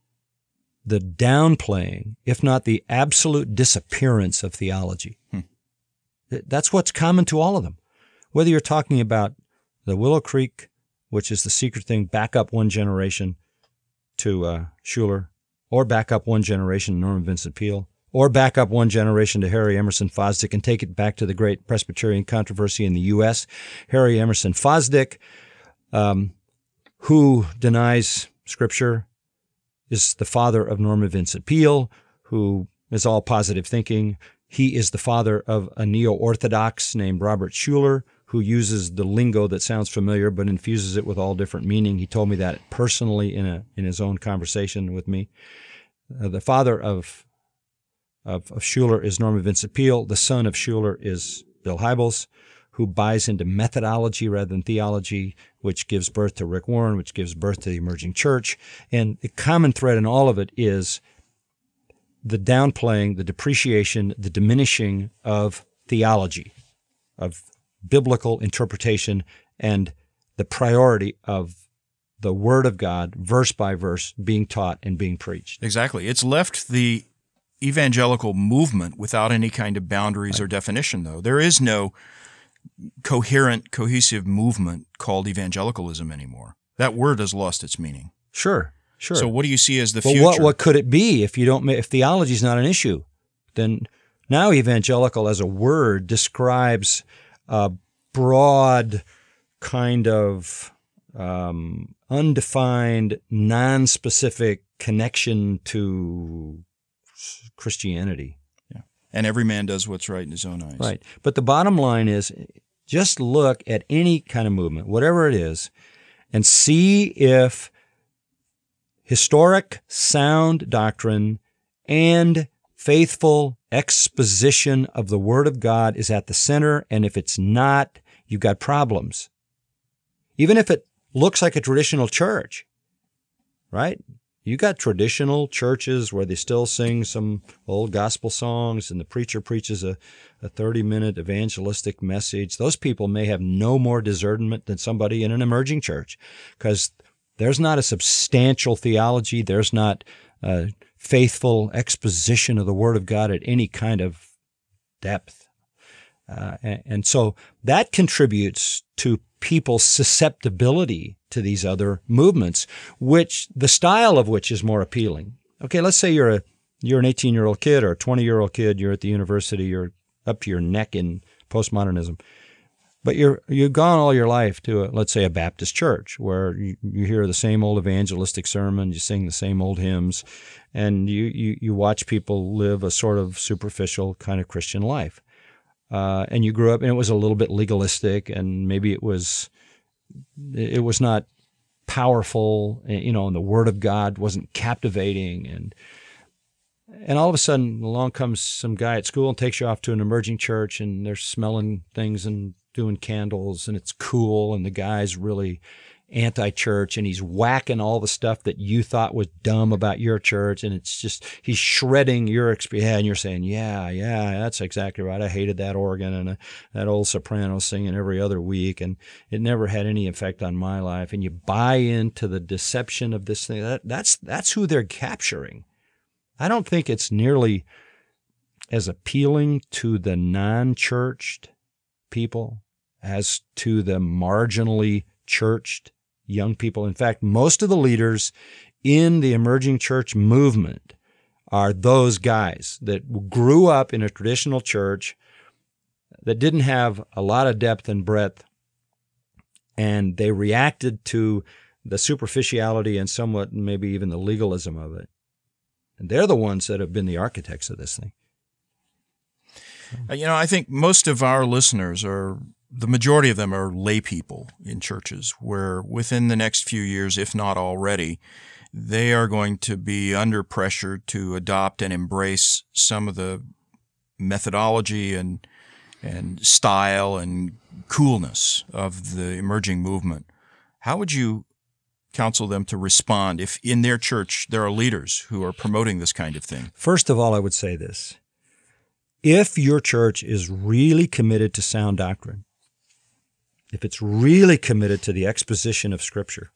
C: the downplaying, if not the absolute disappearance of theology. Hmm. That's what's common to all of them. Whether you're talking about the Willow Creek, which is the secret thing, back up one generation to uh, Schuller, or back up one generation to Norman Vincent Peale, or back up one generation to Harry Emerson Fosdick and take it back to the great Presbyterian controversy in the U S Harry Emerson Fosdick, um, who denies Scripture, is the father of Norman Vincent Peale, who is all positive thinking. He is the father of a neo-Orthodox named Robert Schuller, who uses the lingo that sounds familiar but infuses it with all different meaning. He told me that personally in a in his own conversation with me. Uh, the father of, of of Schuller is Norman Vincent Peale. The son of Schuller is Bill Hybels, who buys into methodology rather than theology, which gives birth to Rick Warren, which gives birth to the emerging church. And the common thread in all of it is the downplaying, the depreciation, the diminishing of theology, of biblical interpretation, and the priority of the Word of God, verse by verse, being taught and being preached.
B: Exactly. It's left the evangelical movement without any kind of boundaries right. or definition, though. There is no coherent, cohesive movement called evangelicalism anymore. That word has lost its meaning.
C: Sure, sure.
B: So what do you see as the
C: well,
B: future?
C: What, what could it be if you don't? If theology is not an issue, then now evangelical as a word describes a broad kind of um, undefined, non-specific connection to Christianity.
B: And every man does what's right in his own eyes.
C: Right. But the bottom line is, just look at any kind of movement, whatever it is, and see if historic, sound doctrine and faithful exposition of the Word of God is at the center, and if it's not, you've got problems. Even if it looks like a traditional church, right? You got traditional churches where they still sing some old gospel songs and the preacher preaches a, a thirty-minute evangelistic message. Those people may have no more discernment than somebody in an emerging church because there's not a substantial theology. There's not a faithful exposition of the Word of God at any kind of depth. Uh, and, and so that contributes to people's susceptibility to these other movements, which the style of which is more appealing. Okay, let's say you're a you're an eighteen-year-old kid or a twenty-year-old kid. You're at the university. You're up to your neck in postmodernism. But you're, you've gone all your life to, a, let's say, a Baptist church where you, you hear the same old evangelistic sermon, you sing the same old hymns, and you, you, you watch people live a sort of superficial kind of Christian life. Uh, and you grew up, and it was a little bit legalistic, and maybe it was it was not powerful, you know, and the Word of God wasn't captivating, and and all of a sudden along comes some guy at school and takes you off to an emerging church, and they're smelling things and doing candles, and it's cool, and the guy's really anti-church, and he's whacking all the stuff that you thought was dumb about your church, and it's just, he's shredding your experience, and you're saying, yeah, yeah, that's exactly right. I hated that organ and uh, that old soprano singing every other week, and it never had any effect on my life, and you buy into the deception of this thing. That, that's, that's who they're capturing. I don't think it's nearly as appealing to the non-churched people as to the marginally churched young people. In fact, most of the leaders in the emerging church movement are those guys that grew up in a traditional church that didn't have a lot of depth and breadth, and they reacted to the superficiality and somewhat maybe even the legalism of it. And they're the ones that have been the architects of this thing.
B: You know, I think most of our listeners are, the majority of them are lay people in churches where within the next few years, if not already, they are going to be under pressure to adopt and embrace some of the methodology and and style and coolness of the emerging movement. How would you counsel them to respond if in their church there are leaders who are promoting this kind of thing?
C: First of all, I would say this. If your church is really committed to sound doctrine, if it's really committed to the exposition of Scripture,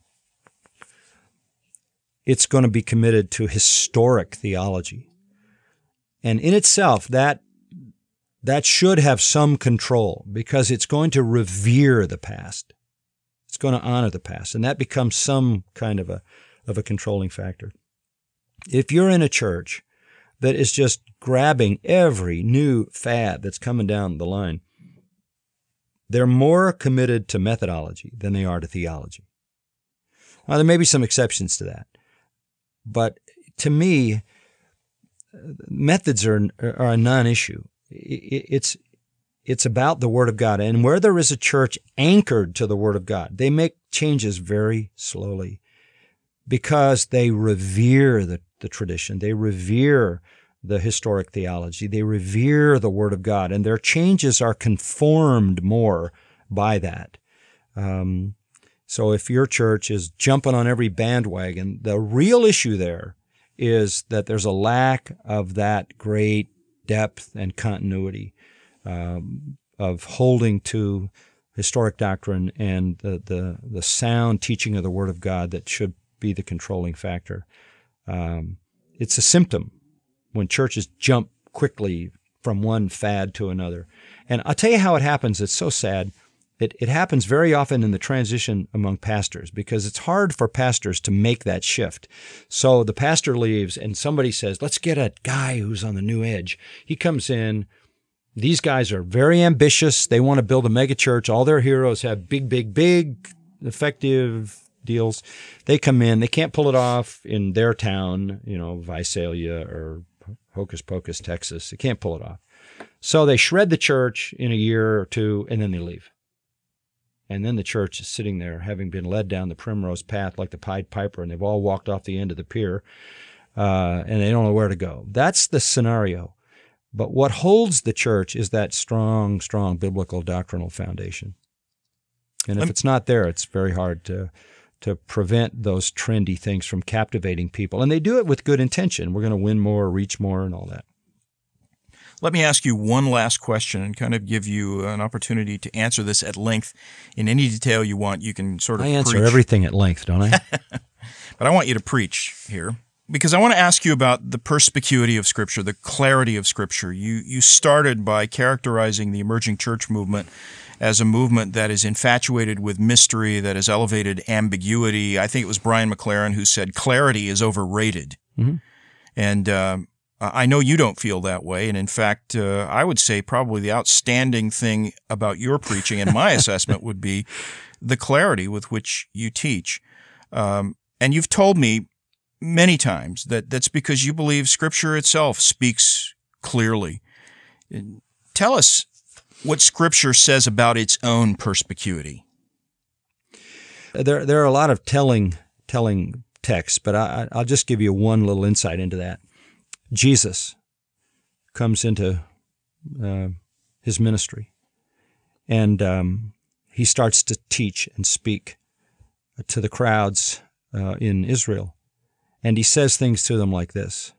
C: it's going to be committed to historic theology. And in itself, that that should have some control because it's going to revere the past. It's going to honor the past, and that becomes some kind of a of a controlling factor. If you're in a church that is just grabbing every new fad that's coming down the line, they're more committed to methodology than they are to theology. Now, there may be some exceptions to that, but to me, methods are, are a non-issue. It's It's about the Word of God. And where there is a church anchored to the Word of God, they make changes very slowly because they revere the, the tradition. They revere the historic theology. They revere the Word of God, and their changes are conformed more by that. Um, so if your church is jumping on every bandwagon, the real issue there is that there's a lack of that great depth and continuity Um, of holding to historic doctrine and the, the the sound teaching of the Word of God that should be the controlling factor. Um, it's a symptom when churches jump quickly from one fad to another. And I'll tell you how it happens. It's so sad. It, it happens very often in the transition among pastors because it's hard for pastors to make that shift. So the pastor leaves and somebody says, let's get a guy who's on the new edge. He comes in. These guys are very ambitious. They want to build a mega church. All their heroes have big, big, big, effective deals. They come in. They can't pull it off in their town, you know, Visalia or Hocus Pocus, Texas. They can't pull it off. So they shred the church in a year or two, and then they leave. And then the church is sitting there having been led down the primrose path like the Pied Piper, and they've all walked off the end of the pier, uh, and they don't know where to go. That's the scenario. But what holds the church is that strong, strong biblical doctrinal foundation. And if it's not there, it's very hard to to prevent those trendy things from captivating people. And they do it with good intention. We're going to win more, reach more, and all that.
B: Let me ask you one last question and kind of give you an opportunity to answer this at length in any detail you want. You can sort of
C: I answer
B: preach.
C: everything at length, don't I?
B: But I want you to preach here, because I want to ask you about the perspicuity of Scripture, the clarity of Scripture. You you started by characterizing the emerging church movement as a movement that is infatuated with mystery, that has elevated ambiguity. I think it was Brian McLaren who said clarity is overrated. Mm-hmm. And uh, I know you don't feel that way. And in fact, uh, I would say probably the outstanding thing about your preaching, in my assessment, would be the clarity with which you teach. Um, and you've told me many times that that's because you believe Scripture itself speaks clearly. Tell us what Scripture says about its own perspicuity.
C: There, there are a lot of telling, telling texts, but I, I'll just give you one little insight into that. Jesus comes into uh, his ministry, and um, he starts to teach and speak to the crowds uh, in Israel, and he says things to them like this: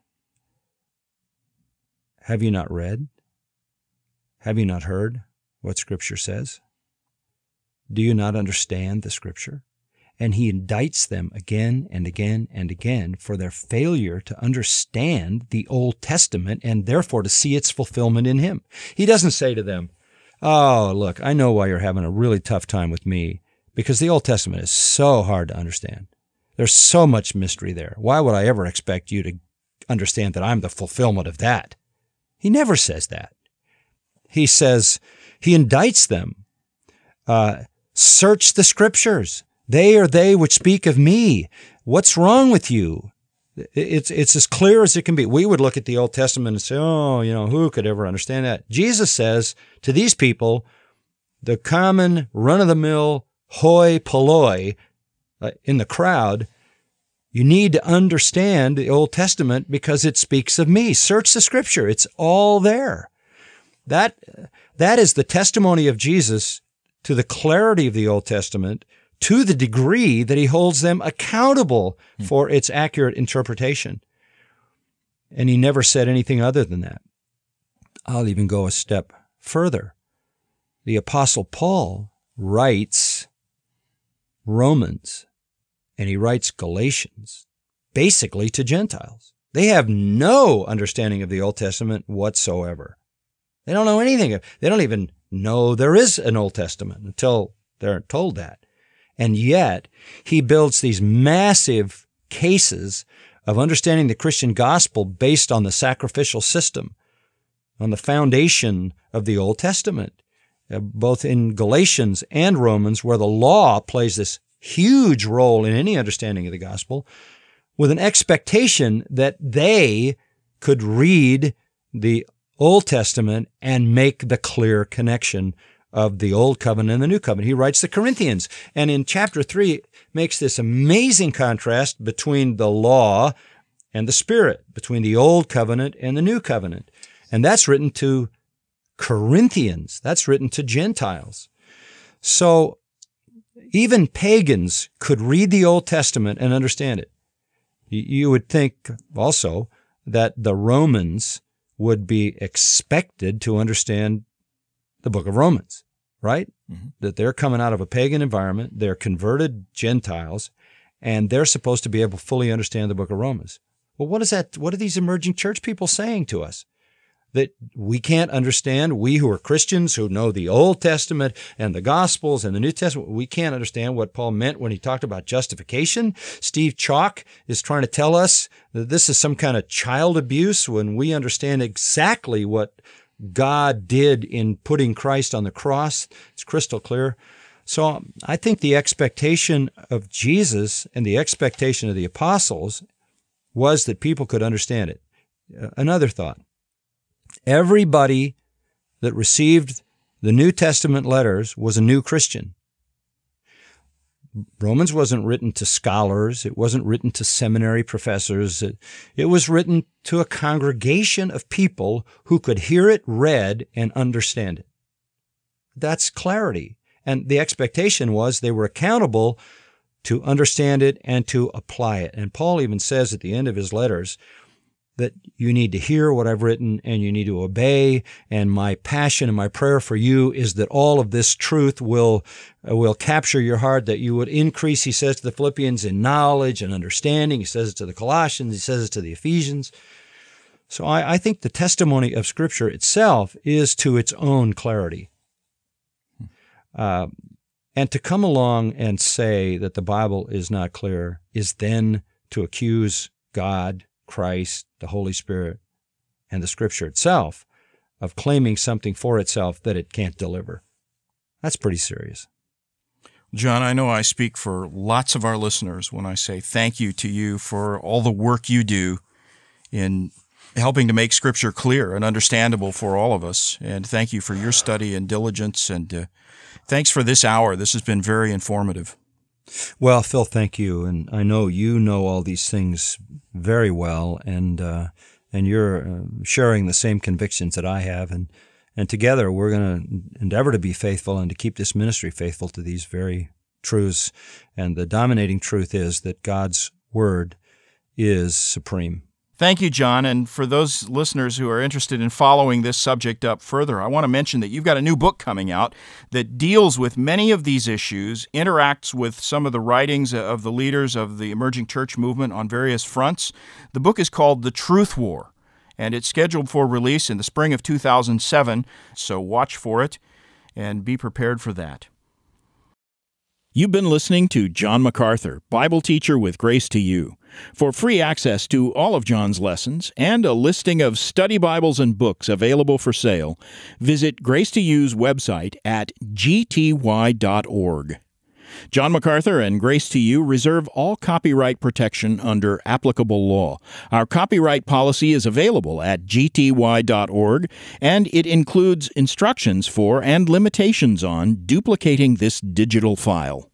C: "Have you not read? Have you not heard what Scripture says? Do you not understand the Scripture?" And he indicts them again and again and again for their failure to understand the Old Testament and therefore to see its fulfillment in him. He doesn't say to them, "Oh, look, I know why you're having a really tough time with me, because the Old Testament is so hard to understand. There's so much mystery there. Why would I ever expect you to understand that I'm the fulfillment of that?" He never says that. He says, he indicts them. Uh, Search the Scriptures. They are they which speak of me. What's wrong with you? It's it's as clear as it can be. We would look at the Old Testament and say, oh, you know, who could ever understand that? Jesus says to these people, the common run-of-the-mill hoi polloi uh, in the crowd, you need to understand the Old Testament because it speaks of me. Search the Scripture. It's all there. That that is the testimony of Jesus to the clarity of the Old Testament, to the degree that he holds them accountable mm. for its accurate interpretation. And he never said anything other than that. I'll even go a step further. The Apostle Paul writes Romans and he writes Galatians basically to Gentiles. They have no understanding of the Old Testament whatsoever. They don't know anything. They don't even know there is an Old Testament until they're told that. And yet, he builds these massive cases of understanding the Christian gospel based on the sacrificial system, on the foundation of the Old Testament, uh, both in Galatians and Romans, where the law plays this huge role in any understanding of the gospel, with an expectation that they could read the Old Testament and make the clear connection of the Old Covenant and the New Covenant. He writes the Corinthians, and in chapter three makes this amazing contrast between the law and the Spirit, between the Old Covenant and the New Covenant. And that's written to Corinthians. That's written to Gentiles. So even pagans could read the Old Testament and understand it. You would think also that the Romans would be expected to understand the book of Romans, right? Mm-hmm. That they're coming out of a pagan environment, they're converted Gentiles, and they're supposed to be able to fully understand the book of Romans. Well, what is that? What are these emerging church people saying to us? That we can't understand, we who are Christians, who know the Old Testament and the Gospels and the New Testament, we can't understand what Paul meant when he talked about justification. Steve Chalk is trying to tell us that this is some kind of child abuse when we understand exactly what God did in putting Christ on the cross. It's crystal clear. So I think the expectation of Jesus and the expectation of the apostles was that people could understand it. Another thought. Everybody that received the New Testament letters was a new Christian. Romans wasn't written to scholars. It wasn't written to seminary professors. It, it was written to a congregation of people who could hear it read and understand it. That's clarity. And the expectation was they were accountable to understand it and to apply it. And Paul even says at the end of his letters that you need to hear what I've written and you need to obey. And my passion and my prayer for you is that all of this truth will uh, will capture your heart, that you would increase, he says to the Philippians, in knowledge and understanding. He says it to the Colossians. He says it to the Ephesians. So I, I think the testimony of Scripture itself is to its own clarity. Uh, and to come along and say that the Bible is not clear is then to accuse God, Christ, the Holy Spirit, and the Scripture itself of claiming something for itself that it can't deliver. That's pretty serious.
B: John, I know I speak for lots of our listeners when I say thank you to you for all the work you do in helping to make Scripture clear and understandable for all of us. And thank you for your study and diligence. And uh, thanks for this hour. This has been very informative.
C: Well, Phil, thank you. And I know you know all these things very well, and uh, and you're uh, sharing the same convictions that I have. And, and together we're going to endeavor to be faithful and to keep this ministry faithful to these very truths. And the dominating truth is that God's Word is supreme.
B: Thank you, John. And for those listeners who are interested in following this subject up further, I want to mention that you've got a new book coming out that deals with many of these issues, interacts with some of the writings of the leaders of the emerging church movement on various fronts. The book is called The Truth War, and it's scheduled for release in the spring of two thousand seven, so watch for it and be prepared for that.
A: You've been listening to John MacArthur, Bible teacher with Grace to You. For free access to all of John's lessons and a listing of study Bibles and books available for sale, visit Grace to You's website at g t y dot org. John MacArthur and Grace to You reserve all copyright protection under applicable law. Our copyright policy is available at g t y dot org, and it includes instructions for and limitations on duplicating this digital file.